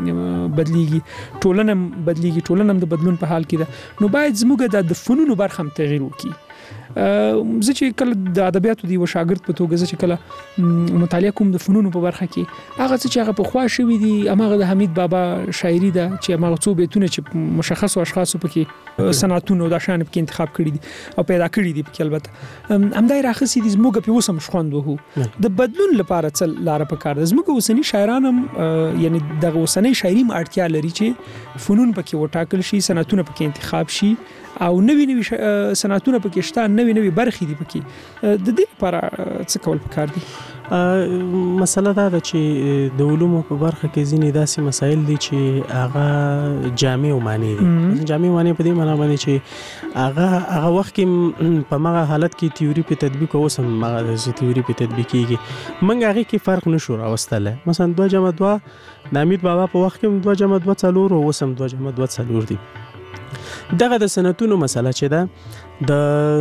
بدليږي ټولنه بدليږي ټولنه د بدلون په حال کې ده نو باید زموږ د فنونو برخه هم تغییر وکړي زه چې کله د ادبیاتو دی و شاګرد په توګه زه چې کله مطالعه کوم د فنونو په برخه کې هغه چې هغه په خوا شوی دی هغه د حمید بابا شاعري ده چې هغه څو بیتونه چې مشخص اشخاص په کې صنعتونو د شان په کې انتخاب کړی دي او پیدا کړی دي په البته همدای راخصي دي زموږ په وسم شخوند وو د بدلون لپاره څل لار په کار ده زموږ وسنی شاعرانم یعنی د وسنی شاعري اړتیا لري چې فنون په کې وټاکل شي صنعتونه په کې انتخاب شي او نوې صنعتونه په کې شته نوې برخې دي په کې د دې لپاره څه کول پکار دي مسله دا ده چې د علومو په برخه کې ځینې داسې مسایل دي چې هغه جامع معنی دي جامع معنی په دې معنی باندې چې هغه وخت کې په هغه حالت کې تیوري په تطبیق او سم هغه د تیوري په تطبیق کېږي موږ هغه کې فرق نشو راوستل مثلا 2 جمع 2 د امید بابا په وخت کې 2 جمع 2 4 او سم 2 جمع 2 4 دي دغه د سنتونو مسله چې ده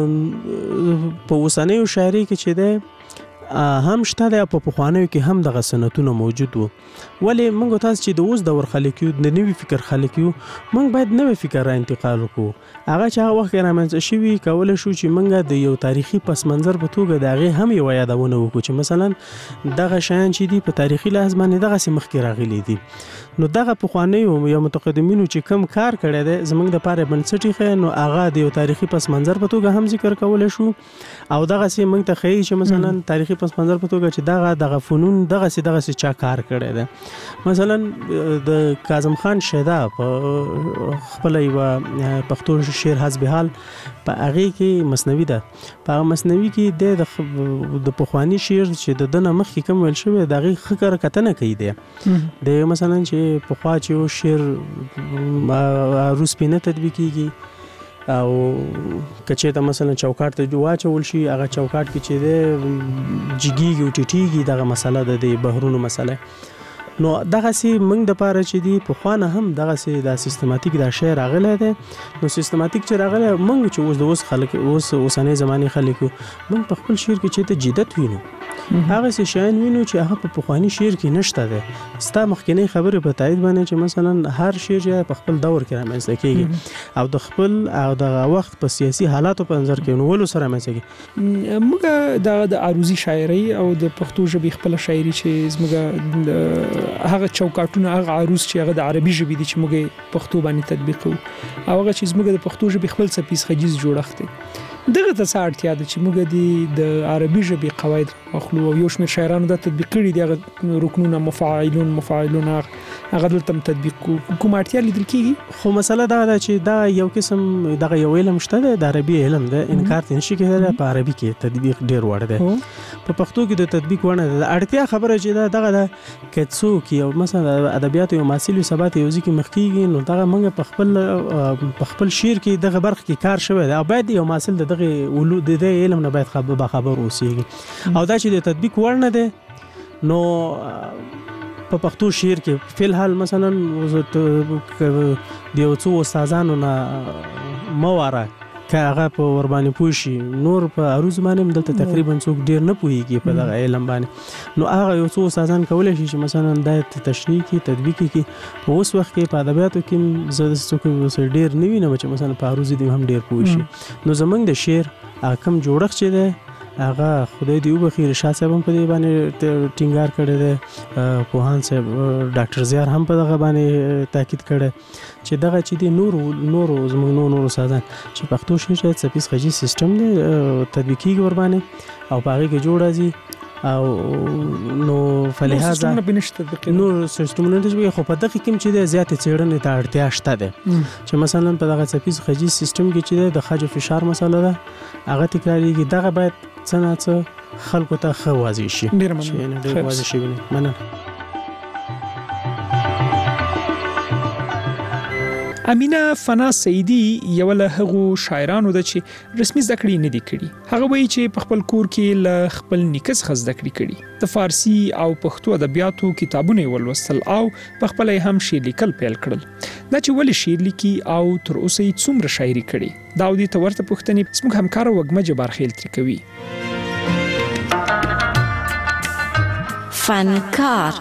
د په وسنیو شاعري کې چې ده هم شته د په پخوانیو کې هم دغه سنتونه موجود وو ولې موږ تاسو چې د اوس دور خلک یو د نوې فکر خلک یو موږ باید نوې فکر را انتقال وکړو هغه چې هغه وخت رامنځته شوی کول شو چې موږ د یو تاریخي پس منظر په توګه دغه هم یو یادونه وکړو چې مثلا دغه شیان چې دی په تاریخي لحاظ باندې دغه سمخ کې راغلي دي نو دغه پخوانیو یا متقدمینو چې کم کار کړی دی زموږ د پاره بنسټي خې نو هغه د یو تاریخي پس منظر په توګه هم ذکر کول شو او دغه سي موږ ته خې چې مثلا تاریخي پس منظر په توګه چې دغه فنون دغه سي چا کار کړی دی مثلا د کاظم خان شیدا په خپل یو پښتو شعر حسب حال په هغه کې مثنوي ده په مثنوي کې د پخوانی شعر چې د دنه مخ کې کم ویل شوی دغه خکر کتنه کوي دی د مثلا چې په خوا چې یو شعر روس پینه تطبیق کیږي او کچې ته مثلا چوکاټ ته واچول شي هغه چوکاټ کې چې د جګیږي او ټیټیږي دغه مسله د بهرونو مسله نو دغه سي موږ د پاره چې دی په خوانه هم دغه سي د سیستماتیک د شعر راغله ده نو سیستماتیک چې راغله موږ چې اوس خلک اوسنۍ زماني خلک موږ په خپل شعر کې چې ته جدت وینو هغه څه شین وینو چې هغه په پخوانی شعر کې نشته ده ستا مخکنی خبره په تایید باندې چې مثلا هر شعر په خپل دور کې رامنځته کیږي او د خپل او د وخت په سیاسي حالاتو په نظر کې نو ول سره رامنځته کیږي موږ د عروضی شاعري او د پښتو ژبې خپل شاعري چې زموږ هغه چوکاټونه هغه عروض چې هغه د عربي ژبې دي چې موږ پښتو باندې تطبیق کوو او هغه چې موږ د پښتو ژبې خپل څپیز خجیز جوړښت دی دغه ته څه اړتیا ده چې موږ د عربي ژبې قواعد واخلو او یو شمېر شاعرانو دا تطبیق کړي دي هغه رکنونه مفاعلون هغه دلته تطبیق کوم اړتیا لیدل کیږي خو مسله دا ده چې دا یو قسم دغه یو علم شته د عربي علم ده انکار نشي کېدای په عربي کې تطبیق ډیر وړ ده په پښتو کې د تطبیق ونه ده اړتیا خبره چې دا دغه کڅو کې او مثلا ادبیات او ماسیلو سبات یو ځکه مخکېږي نو دغه موږ په خپل شعر کې دغه برخه کې کار شوی دی او باید یو ماسل دغه ولود د علم نه باید خبر اوسېږي او دا چې د تطبیق وړ نه ده نو په پښتو شعر کې فلحال مثلا د یو څو استادانو نه مواره که هغه په ور باندې پوښي نور په عروض باندې دلته تقریبا څوک ډیر نه پوهیږي په دغه علم باندې نو هغه یو څو استادان کولای شي چې مثلا د تشریح کې تطبیق کې په اوس وخت کې په ادبیاتو کې زه څوک ډیر نه وینم چې مثلا په عروض دي هم ډیر پوښي نو زمونږ د شعر کم جوړښت چې ده هغه خدای دی وبخیر شاه صاحب هم په دې باندې ټینګار کړی دی پوهان صاحب ډاکټر زیار هم په دغه باندې تاکید کړی چې دغه چې دی نور زموږ نور سازان چې پښتو شعر څپیز خجی سیستم دی تطبیقي ور باندې او په هغه کې جوړ راځي او نو فلهذا نور سیستمونه دي خو په دغه کې چې زیات څېړنې ته اړتیا شته ده چې مثلا په دغه څپیز خجی سیستم کې چې د خج فشار مسله ده هغه تکراریږي دغه باید څنګه خلکو ته ښه واضح شي ډیر واضح شي مننه امینه فنا سیدی یو له هغو شاعرانو ده چې رسمي زده کړې نه دي کړي هغه وایي چې په خپل کور کې له خپل نیکه څخه زده کړې کړي د فارسی او پښتو ادبیاتو کتابونه ولوستل او په خپل هم شعر لیکل پیل کړل دا چې ولې شعر لیکي او تر اوسه یې څومره شاعري کړي دا د تورته پښتني زموږ همکار وګمه جبار خیل تر کوي فنکار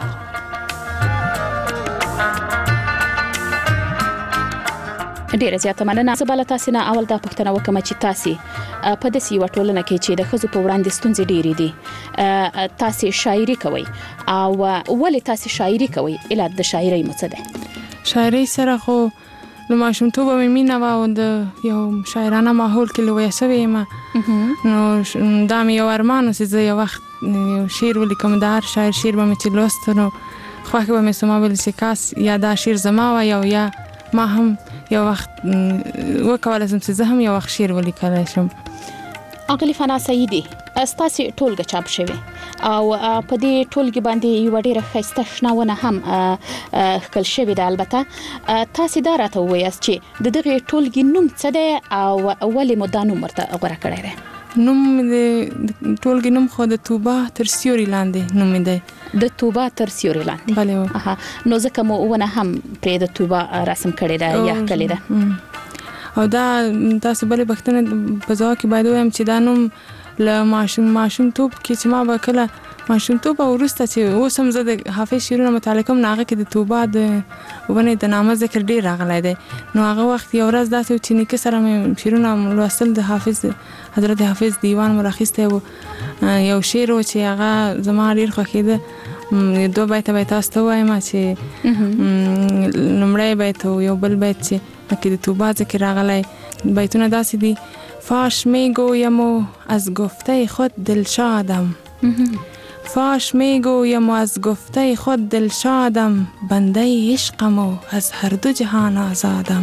ډیره زیاته مننه زه بل تاسو نه اول دا پوښتنه وکم چې تاسو په داسې یوه ټولنه کې چې د ښځو په وړاندې ستونزې ډېرې دي تاسې شاعري کوئ او ولې تاسې شاعري کوئ علت د شاعرۍ مو څه دی؟ شاعرۍ سره خو د ماشومتوبه مې مینه وه او د یو شاعرانه ماحول کې لویه سوې یم نو دا مې یو ارمان و چې زه یو وخت یو شعر ولیکم د هر شاعر شعر به مې چې لوست نو خوښه به مې سوما ویل چې کاس یا دا شعر زما وای او یا ما هم یو وخت وکولی شم چې زه هم یو وخت شعر ولیکلی شم. اغلې فنا سعیدي ستاسې ټولګه چاپ شوې او په دې ټولګې باندې یوه ډېره ښایسته شنه ونه هم ښکل شوې ده. البته تاسې دا راته ووایاست چې د دغې ټولګې نوم څه دی او ولې مو دا نوم ورته غوره کړی دی؟ نوم د ټولګې نوم خو د توبه تر سیوري لاندې نوم دی. د توبه تر سیوري لاندې؟ بله. نو ځکه مو ونه هم پرې د توبه رسم کړې ده یا ښکلې ده. او دا تاسو بلې بښتنه په ځواب کې باید ووایم چې دا نوم له ماشومتوب کې چې ما به کله ماشومتوب او وروسته چې اوس هم زه د حافظ شعرونه مطالعه کوم نو هغه کې د توبه د ونې د نامه ذکر ډېر راغلی دی. نو هغه وخت یو ورځ داسې و چې نیکه سره مې شعرونه لوستل د حافظ حضرت حافظ دیوان مو راخیستی و یو شعر و چې هغه زما ډېر خوښېده 2 بیته به تاسو ته ووایم چې لومړی بیت و یو بل بیت چې کې د توبه ذکر راغلی بیتونه داسې دي فاش میگویم و از گفته خود دلشادم فاش میگویم و از گفته خود دلشادم بنده عشقم و از هر دو جهان آزادم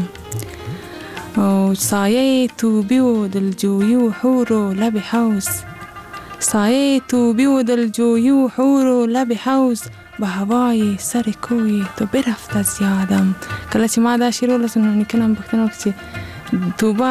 سایه توبی و دلجویی و حور و لب حوض سایه توبی و دلجویی و حور و لب حوض به هوای سر کوی تو برفت از یادم. کله چې ما دا شعر ولوست نو نیکه نه پوښتنه وکړه چې توبه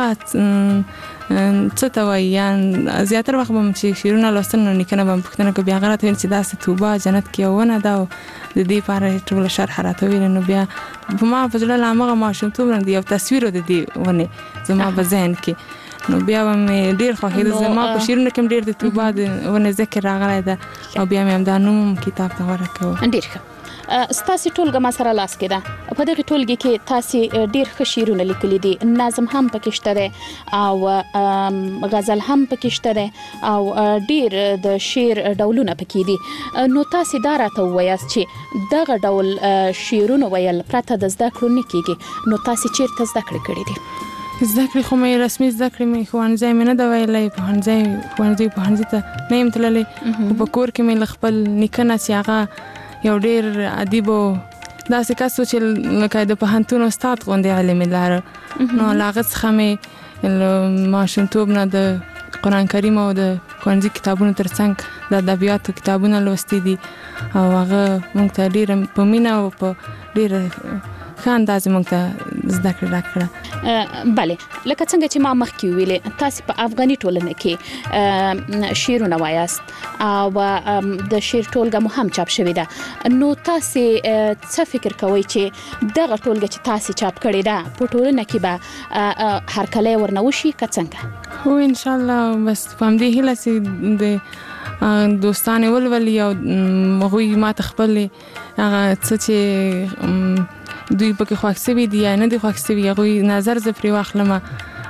څه ته وایي یا زیاتره وخت به م چې شعرونه لوستل نو نیکه نه به م پوښتنه وکړه بیا هغه راته ویل چې داسې توبه جنت کې یو ونه ده او د دې لپاره ټوله شرحه راته ویله نو بیا په ما په زړه له همغه ماشومتوب نه یو تصویر و د دې ونې زما په ذهن کې نو بیا به مې ډېر خوښېده زما په شعرونو کې هم ډېر د توبه د ونې ذکر راغلی ده او بیا مې همدا نوم کتاب ته غوره کړو. ډېر ښه. ستاسې ټولګه ما سره لاس کې ده په دغې ټولګې کې تاسې ډېر ښه شعرونه لیکلي دي نظم هم پکې شته دی او غزل هم پکې شته دی او ډېر د شعر ډولونه پکې دي نو تاسې دا راته ووایاست چې دغه ډول شعرونه ویل پرته د زده کړو نه کېږي نو تاسې چېرته زده کړې کړي دي؟ زده کړې خو مې رسمي زده کړې مې ښوونځی مې نه ده ویلی ښوونځي ته نه یم تللی خو په کور کې مې له خپل نیکه نه چې هغه یو ډېر ادیب و داسې کس و چې لکه د پوهنتون استاد غوندې علم یې لاره نو له هغه څخه مې ماشومتوب نه د قرآن کریم او د ښوونځي کتابونو تر څنګ د ادبیاتو کتابونه لوستي دي او هغه موږ ته ډېره په مینه او په ډېره ښه اندازې موږ ته زده کړه راکړه. بله لکه څنګه چې ما مخکې ویلې تاسې په افغاني ټولنه کې شعرونه وایاست او د شعر ټولګه مو هم چاپ شوې ده نو تاسې څه فکر کوئ چې دغه ټولګه چې تاسې چاپ کړې ده په ټولنه کې به هرکلی ورنه وشي که څنګه؟ هو انشاءالله بس په همدې هیله چې د دوستان ولولي او هغوی ما ته خپل هغه څه چې دوی پکې خوښ شوي دي یا نه دي خوښ شوي هغوی نظر زه پرې واخلم او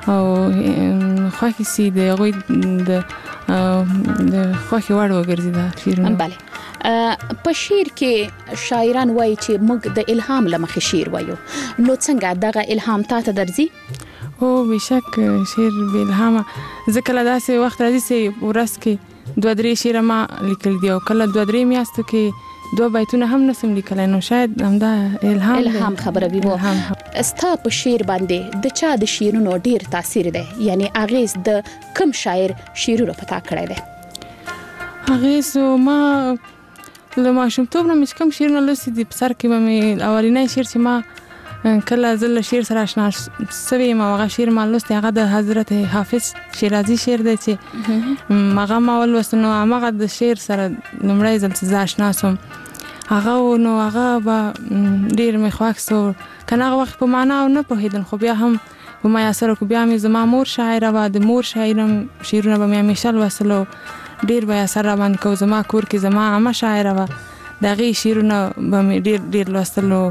خوښې سي د هغوی د خوښې وړ وګرځي دا شعرونه. بله په شعر کې شاعران وایي چې موږ د الهام له مخې شعر وایو نو څنګه دغه الهام تا ته درځي؟ هو بېشک شعر بې الهامه زه کله داسې وخت راځي چې ورځ کې 2-3 شعره ما لیکل دي او کله 2-3 میاشتو کې 2 بیتونه هم نسم لیکلی نو شاید همدا الهام خبره وي ستا په شعر باندې د چا د شعرونو ډېر تاثیر دی یعنی اغیز د کم شاعر شعرونو په تا کړی دی؟ اغیز ما له ماشومتوب نه مې چې کوم شعرونه لوستي دي په سر کې به مې اولنی شعر چې ما کله زه له شعر سره اشنا سوې یم او هغه شعر ما لوستی هغه د حضرت حافظ شیرازي شعر دی چې هغه ما ولوست نو هماغه د شعر سره لومړی ځل چې زه اشنا سوم هغه نو هغه به ډېر مې خوښ سو که نه هغه وخت په معنا او نه پوهېدم خو بیا هم په ما اثر وکړو بیا مې زما مور شاعره وه د مور شعرونه به مې همیشه لوستل او ډېر به یې اثر را باندې کوو زما کور کې زما عمه شاعره وه د هغې شعرونه به مې ډېر لوستل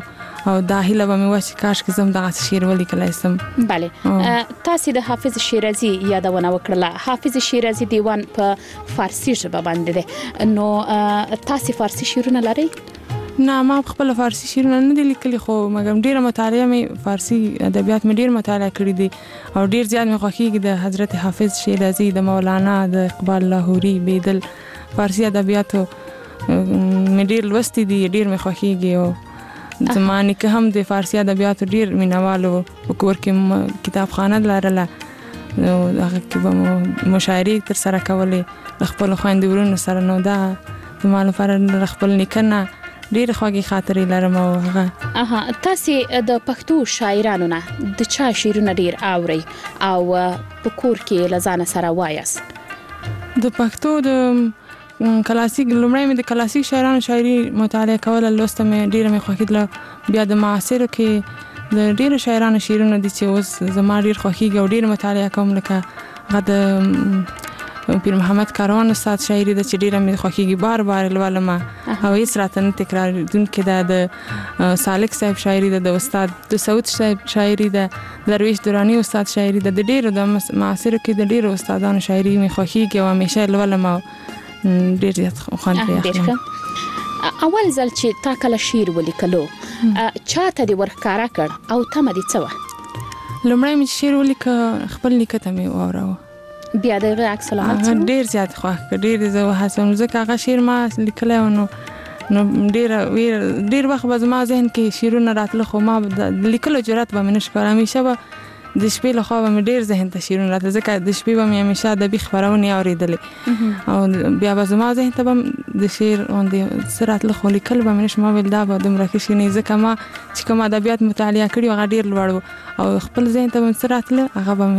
او دا هیله به مې وه چې کاشکې زه هم دغسې شعر ولیکلی سم. بله تاسې د حافظ شیرازي یادونه وکړله. حافظ شیرازي دیوان په فارسي ژبه باندې دی، نو تاسې فارسي شعرونه لرئ؟ نه ما خپل فارسي شعرونه نه دي لیکلي، خو مګم ډیره مطالعه مې فارسي ادبیات مې ډیر مطالعه کړي دي او ډیر زیات مې خوښیږي د حضرت حافظ شیرازي، د مولانا، د اقبال لاهوري، بیدل فارسي ادبیاتو مې ډیر لوستي دي، ډیر مې خوښیږي. او زما نیکه هم د فارسي ادبیاتو ډیر مینوال و، په کور کې کتابخانه لرله، نو هغه کې به مو مشاعرې تر سره کولې د خپلو خویندو ورونو سره. نو دا زما لپاره د خپل نیکه نه ډېرې خوږې خاطرې لرم. او هغه تاسې د پښتو شاعرانو نه د چا شعرونه ډېر اورئ او په کور کې له ځانه سره وایاست؟ د پښتو د کلاسیک لومړی مې د کلاسیک شاعرانو شاعري مطالعه کوله، لوسته مې ډېره مې خوښېدله. بیا د معاصرو کې د ډېرو شاعرانو شعرونه دي چې اوس زما ډېر خوښېږي او ډېر مطالعه کوم، لکه هغه د پیر محمد کاروان استاد شاعري ده چې ډېره مې خوښېږي، بار بار لولم او هېڅ راته نه تکرارېدونکې ده. د سالک صاحب شاعري ده، د استاد د سعود صاحب شاعري ده، درویش دراني استاد شاعري ده، د ډېرو د معاصرو کې د ډېرو استادانو شاعري مې خوښېږي او همیشه لولم او ډېر زیات خوند پرې اخلم. اول ځل چې تا کله شعر ولیکلو چا ته دې ورښکاره کړ او تمه دې څه وه؟ لومړی مې چې شعر ولیکه خپل نیکه ته مې واوراوه، بیا د هغې عکس العمل څه و؟ ډېر زیات خوښ کړ، ډېر زه وهڅوم ځکه هغه شعر ما لیکلی و. نو ډېر وخت به زما ذهن کې شعرونه راتله، خو ما د لیکلو جرأت به مې نه شو کولی. همیشه به د شپې لخوا به مې ډېر ذهن ته شعرونه راتله، ځکه د شپې به مې همیشه ادبي خپرونې اورېدلې او بیا به زما ذهن ته به د شعر غوندې څه راتله، خو لیکل به مې نه شو. ما ویل دا به دومره ښه شي نه، ځکه ما چې کوم ادبیات مطالعه کړي هغه ډېر لوړ و او خپل ذهن ته به څه راتله هغه به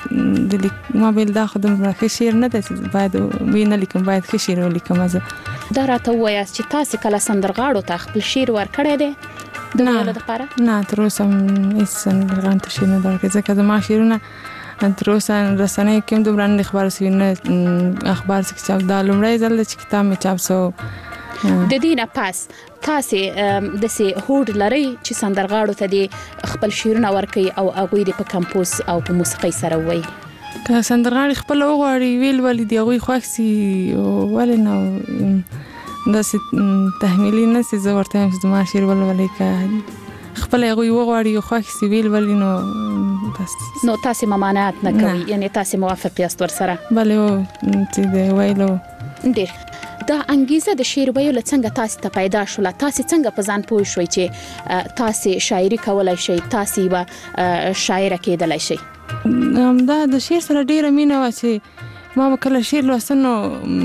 مې ما ویل دا خو دومره ښه شعر نه دی چې باید ویې نه لیکم، باید ښه شعر ولیکم. زه دا راته ووایاست چې تاسې کله سندرغاړو ته خپل شعر ورکړی دی د ویلو دپاره؟ نه تر اوسه هېڅ سندرغاړو ته شعر نه دی ورکړی، ځکه زما شعرونه تر اوسه رسنیو کې هم دومره نه دي خپاره سوي، نه اخبار کې چاپ. دا لومړی ځل دی چې کتاب مې چاپ سو. د دې نه پس تاسې داسې هوډ لرئ چې سندرغاړو ته دې خپل شعرونه ورکوي او هغوی دې په کمپوز او په موسیقۍ سره ووایي؟ که سندرغاړي خپله وغواړي ویل ولې دي هغوی خوښ سي ولې نه، داسې تحمیلي نه سي. زه ورته یم چې زما شعر ولولئ، که خپله هغوی وغواړي او خوښ سي ویل ولې نو بس. نو تاسې ممانعت نه کوئ، یعنې تاسې موافق یاست ورسره؟ بلې چې د ویلو ډېر. دا انګیزه د شعر ویلو څنګه تاسې ته پیدا شوله؟ تاسې څنګه په ځان پوه شوئ چې تاسې شاعري کولی شئ، تاسې یوه شاعره کېدلی شئ؟ دا د شعر سره ډېره مینه وه چې ما به کله شعر لوسته نو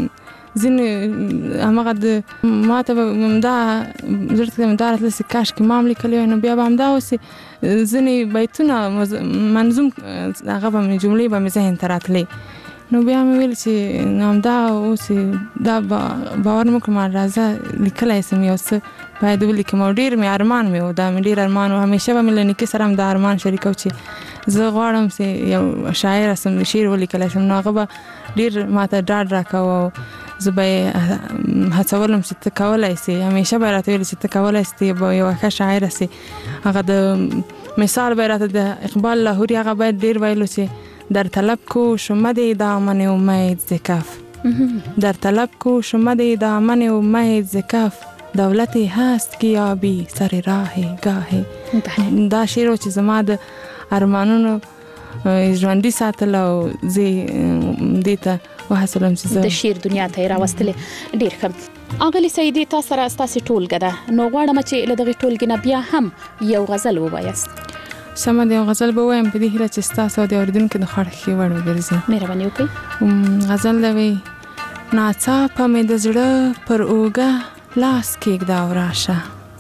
ځینې هماغه د ما ته به همدا زړه ته همدا راتله چې کاشکې ما هم لیکلی وای، نو بیا به همدا اوسې ځینې بیتونه منظوم هغه به مې جملې به مې ذهن ته راتلې. نو بیا مې ویل چې همدا اوسې دا باور مې وکړم راځه لیکلی سم یو څه باید ولیکم. او ډېر مې ارمان مې و، دا مې ډېر ارمان و، همیشه به مې له نیکه سره هم دا ارمان شریکو چې زه غواړم چې یو شاعره سم، شعر ولیکلی شم. نو هغه به ډېر ماته ډاډ راکوه او زه به یې هڅولم چې ته کولی سې، همیشه به یې راته ویل چې ته کولی سې، ته به یوه ښه شاعره سې. هغه د مثال به یې راته د اقبال لاهوري هغه باید ډېر ویلو چې در طلب کوش اومده دامن امید ز کف، در طلب کوش اومده دامن امید ز کف، دولت هست که یابی سر راه گاه. دا شعر و چې زما د ارمانونو ژوندي ساتل او زه دې ته وهڅولم چې زه د شعر دنیا ته یې راوستلې. ډېر ښه. اغلې سعیدي تا سره ستاسې ټولګه ده، نو غواړم چې له دغې ټولګې نه بیا هم یو غزل ووایاست. سمه ده، یو غزل به ووایم په دې هیله چې ستاسو او د اورېدونکو د خوښې وړ وګرځي. مهرباني وکړئ. غزل ده وی: ناڅاپه مې د زړه پر اوږه لاس کېږده او راشه،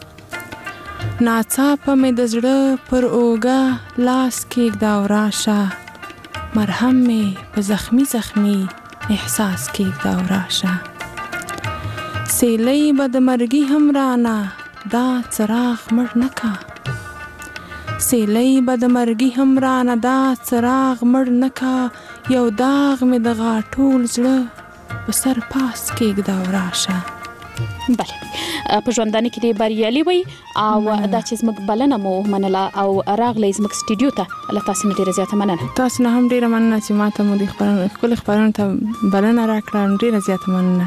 ناڅاپه مې د زړه پر اوږه لاس کېږده او راشه، مرهم مې په زخمی زخمی احساس کېږده او راشه، سیلۍ به د مرګي هم رانه دا څراغ مړ نه کا، سیلۍ به د مرګي هم رانه دا څراغ مړ نه کا، یو داغ مې د غاټول زړه په سر پاس کېږده او راشه، بله په ژوندانه کې دې بریالي وي او دا چې زموږ بلنه مو منله او راغلی زموږ سټوډیو ته له تاسو نه ډېره زیاته مننه. تاسو نه هم ډېره مننه چې ما ته مو د ښکلې خپرونې ته بلنه راکړه. ډېره زیاته مننه.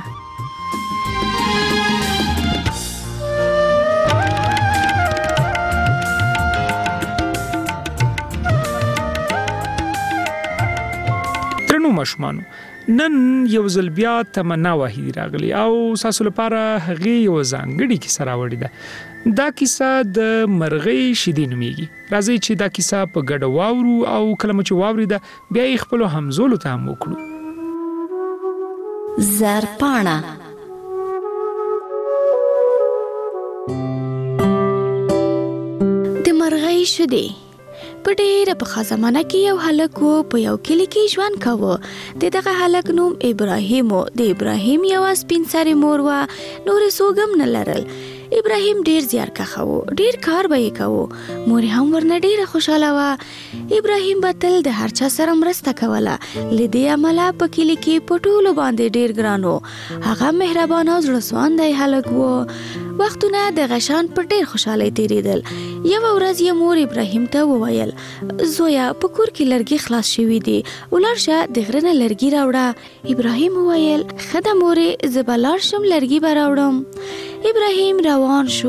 درنو ماشومانو، نن یو ځل بیا تمنا واحدي راغلی او تاسو لپاره هغې یو ځانګړې کیسه راوړې ده. دا کیسه د مرغۍ شیدې نومیږي. راځئ چې دا کیسه په ګډه واورو او کله مو چې واورېده بیا یې خپلو همزولو ته هم وکړو. زرپاڼه د مرغۍ شیدې. په ډېره پخوا زمانه کې یو هلک و، په یو کلي کې ژوند کاوه. د دغه هلک نوم ابراهیم و. د ابراهیم یوه سپین سرې مور وه، نورې څوک هم نه لرل. ابراهیم ډېر زیارکښه و، ډېر کار به یې کوو. مور هم ورنه ډېره خوشحاله وه. ابراهیم به تل د هر چا سره مرسته کوله. له دې امله په کلي کې په ټولو باندې ډېر ګران و. هغه مهربان او زړه سواندی هلک و. وختونه د غشان په ډېر خوشحالۍ تېرېدل. یوه ورځ یې مور ابراهیم ته وویل: زویه، په کور کې لرګي خلاص شوي دي، ولاړ شه د غره نه لرګي راوړه. ابراهیم وویل: ښه ده مورې، زه به لاړ شم، لرګي به راوړم. ابراهیم روان شو،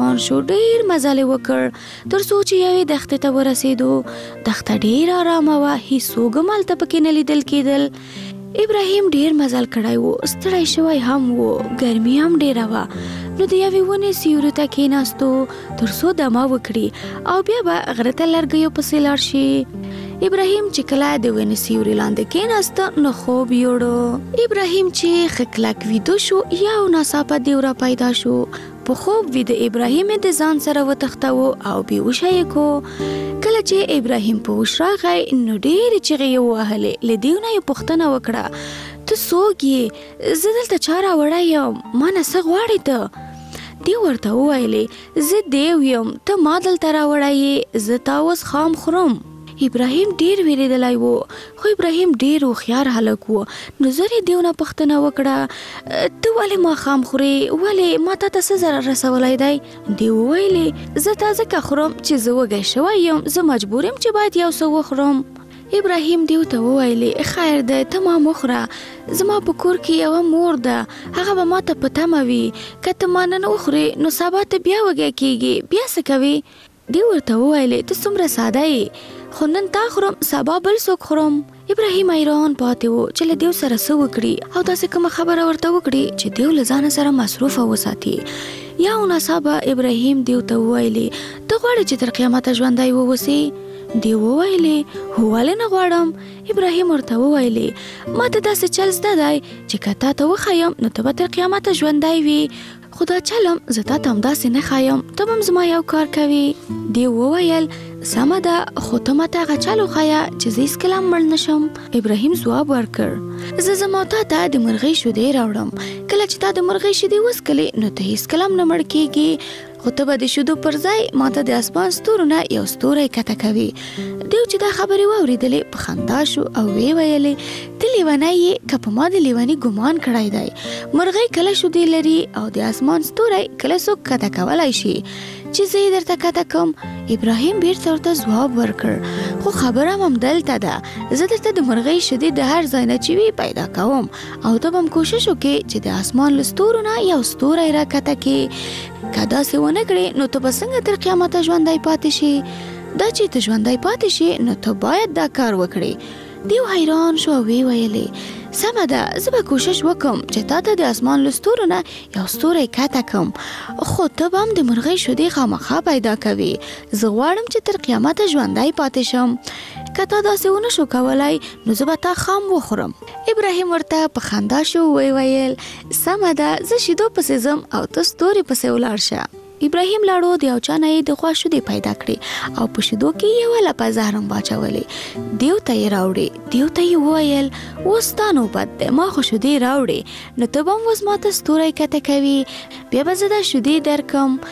ډېر مزل یې وکړ تر څو چې یوې دښتې ته ورسېدو. دښته ډېر آرامه وه، هېڅوک هم هلته پکې نه لیدل کېدل. ابراهیم ډېر مزل کړی و، ستړی شوی هم و، ګرمي هم ډېره وه. نو د یوې ونې سیوري ته کېناستو تر څو دمه وکړي او بیا به غره ته لرګیو پسې لاړ شي. ابراهیم چې کله د ونې سیوري لاندې کېناسته نو خوب یوړو. ابراهیم چې ښه کلک ویده شو، یو ناڅاپه دیوره پیدا شو. په خوب ویده ابراهیم د ځان سره وتښتاوه او بېهوشه یې کو. کله چې ابراهیم په هوش راغی نو ډېرې چغې یې ووهلې. له دیو نه یې پوښتنه وکړه: ته څوک یې؟ زه دلته چا راوړی یم؟ ما نه څه غواړې ته؟ دیو ورته وویلې: زه دیو یم، ته ما دلته راوړی یې، زه تا اوس خام خورم. ابراهیم ډېر ویرېدلی و، خو ابراهیم ډېر هوښیار هلک و. نو زر یې دیو نه پوښتنه وکړه: ته ولې ماښام خورې؟ ولې ما تا ته څه ضرر رسولی دی؟ دیو وویلې: زه تا ځکه خورم چې زه وږی شوی یم، زه مجبور یم چې باید یو څه وخورم. ابراهیم دیو ته وویلې: خیر دی، ته ما مخوره، زما په کور کې یوه مور ده، هغه به ما ته په تمه وي. که ته ما نن وخورې نو سبا ته بیا وږی کېږي، بیا څه کوې؟ دیو ورته وویلې: ته څومره ساده یې، خو نن تا خورم، سبا بل څوک خورم. ابراهیم حیران پاتې و چې له دیو سره څه وکړي او داسې کومه خبره ورته وکړي چې دیو له ځانه سره مصروفه وساتي. یو ناڅاپه ابراهیم دیو ته وویلې: ته غواړې چې تر قیامته ژوندی واوسې؟ دیو وویلې: هو، ولې نه غواړم. ابراهیم ورته وویلې: ما ته داسې چل زده دی چې که تا ته وښیم نو ته به تر قیامته ژوندی وي، خو دا چلم زه تا ته همداسې نه ښایم، ته به هم زما یو کار کوې. دیو وویل: سمه ده، خو ته ماته هغه چل وښیه چې زه هېڅکله هم مړ نه شم. ابراهیم ځواب ورکړ: زه زما تا ته د مرغۍ شیدې راوړم، کله چې تا د مرغۍ شیدې وڅښلې نو ته هېڅکله هم نه مړ کېږې، خو ته به د شیدو پر ځای ماته د اسمان ستورو نه یو ستوری کته کوي. دیو چې دا خبرې واورېدلې په خندا شو او ویې ویلې: ته لیونی یې که په ما د لیوني ګمان کړی دی؟ مرغۍ کله شیدې لري او د اسمان ستوری کله څوک کته کولی شي چې زه یې درته کته کوم؟ ابراهیم بیرته ورته ځواب ورکړ: خو خبره هم همدلته ده، زه درته د مرغۍ شیدې د هر ځای نه چې وي پیدا کوم او ته به هم کوشش وکړې چې د اسمان له ستورو نه یو ستوری راکته کړې. که داسې ونه کړې نو ته به څنګه تر قیامته ژوندی پاتې شي؟ دا چې ته ژوندی پاتې شي نو ته باید دا کار وکړې. دیو حیران شو او ویې ویلې: سمه ده، زه به کوشش وکم چې تا ته د اسمان له ستورو نه یو ستوری کته کړم، خو ته به هم د مرغۍ شیدې خامخا پیدا کوې. زه غواړم چې تر قیامته ژوندی پاتې شم، که تا داسې ونه شو کولی نو زه به تا خام وخورم. ابراهیم ورته په خندا شو ویې ویل: سمه ده، زه شیدو پسې ځم او ته ستوري پسې ولاړ شه. ابراهیم لاړو، د یو چا نه یې د غوا شیدې پیدا کړې او په شیدو کې یوه لپه زهر هم واچولې. دیو ته یې راوړې. دیو ته یې وویل: اوس ستا نوبت دی، ما خو شیدې راوړې، نو ته به هم اوس ما ته ستوری کته کوي، بیا به زه دا شیدې درکم.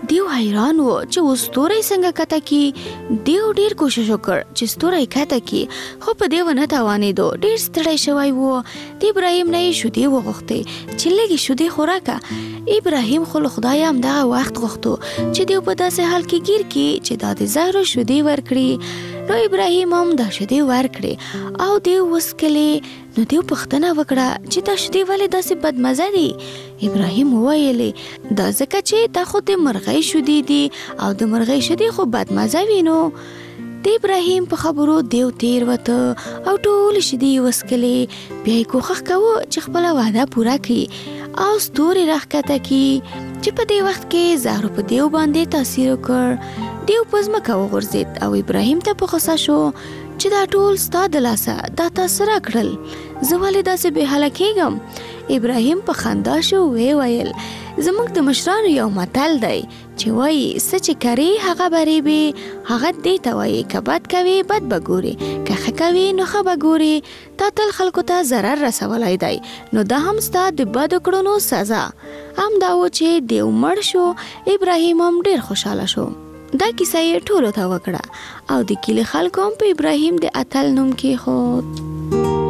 دیو حیران و چې اوس ستوری څنګه کته کی. دیو ډیر کوشش وکړ چې ستوری کته کی، خو په دیو نه توانېدو. ډیر ستړی شوی و. د ابراهیم نه یې شودې وغوښتې چې لږې شودې خوراکه. ابراهیم خو له خدایه همدغه وخت غوښتو چې دیو په داسې حال کې ګیر کړي چې دا د زهرو شودې ورکړي. نو ابراهیم هم دا شودې ورکړې او دیو وسکلې. نو دیو پوښتنه وکړه چې دا شودې ولې داسې بدمزه دي؟ ابراهیم وویلې دا ځکه چې دا خو د مرغۍ شودې دي او د مرغۍ شودې خو بدمزه وي. نو د ابراهیم په خبرو دیو تیر وته او ټول شودې وسکلې. بیا یې کوښښ کوه چې خپله وعده پوره کړي او ستوري راښکته کړي چې په دې وخت کې زهرو په دیو باندې تاثیر وکړ. دیو په ځمکه وغورځېد او ابراهیم ته په غوسه شو چې دا ټول ستا د لاسه دا تا څه راکړل، زه ولې داسې بې حاله کېږم؟ ابراهیم په خندا شو ویل زموږ د مشرانو یو متل دی چې وایي څه چې کرې هغه به ریبې. هغه دې ته وایي که بد کوې بد به ګورې، که ښه کوې نو ښه به ګورې. تا تل خلکو ته ضرر رسولی دی، نو دا هم ستا د بدو کړنو سزا. همدا و چې دیو مړ شو. ابراهیم هم ډېر خوشحاله شو. دا کیسه یې ټولو ته وکړه او د کلي خلکو هم په ابراهیم د اتل نوم کېښود.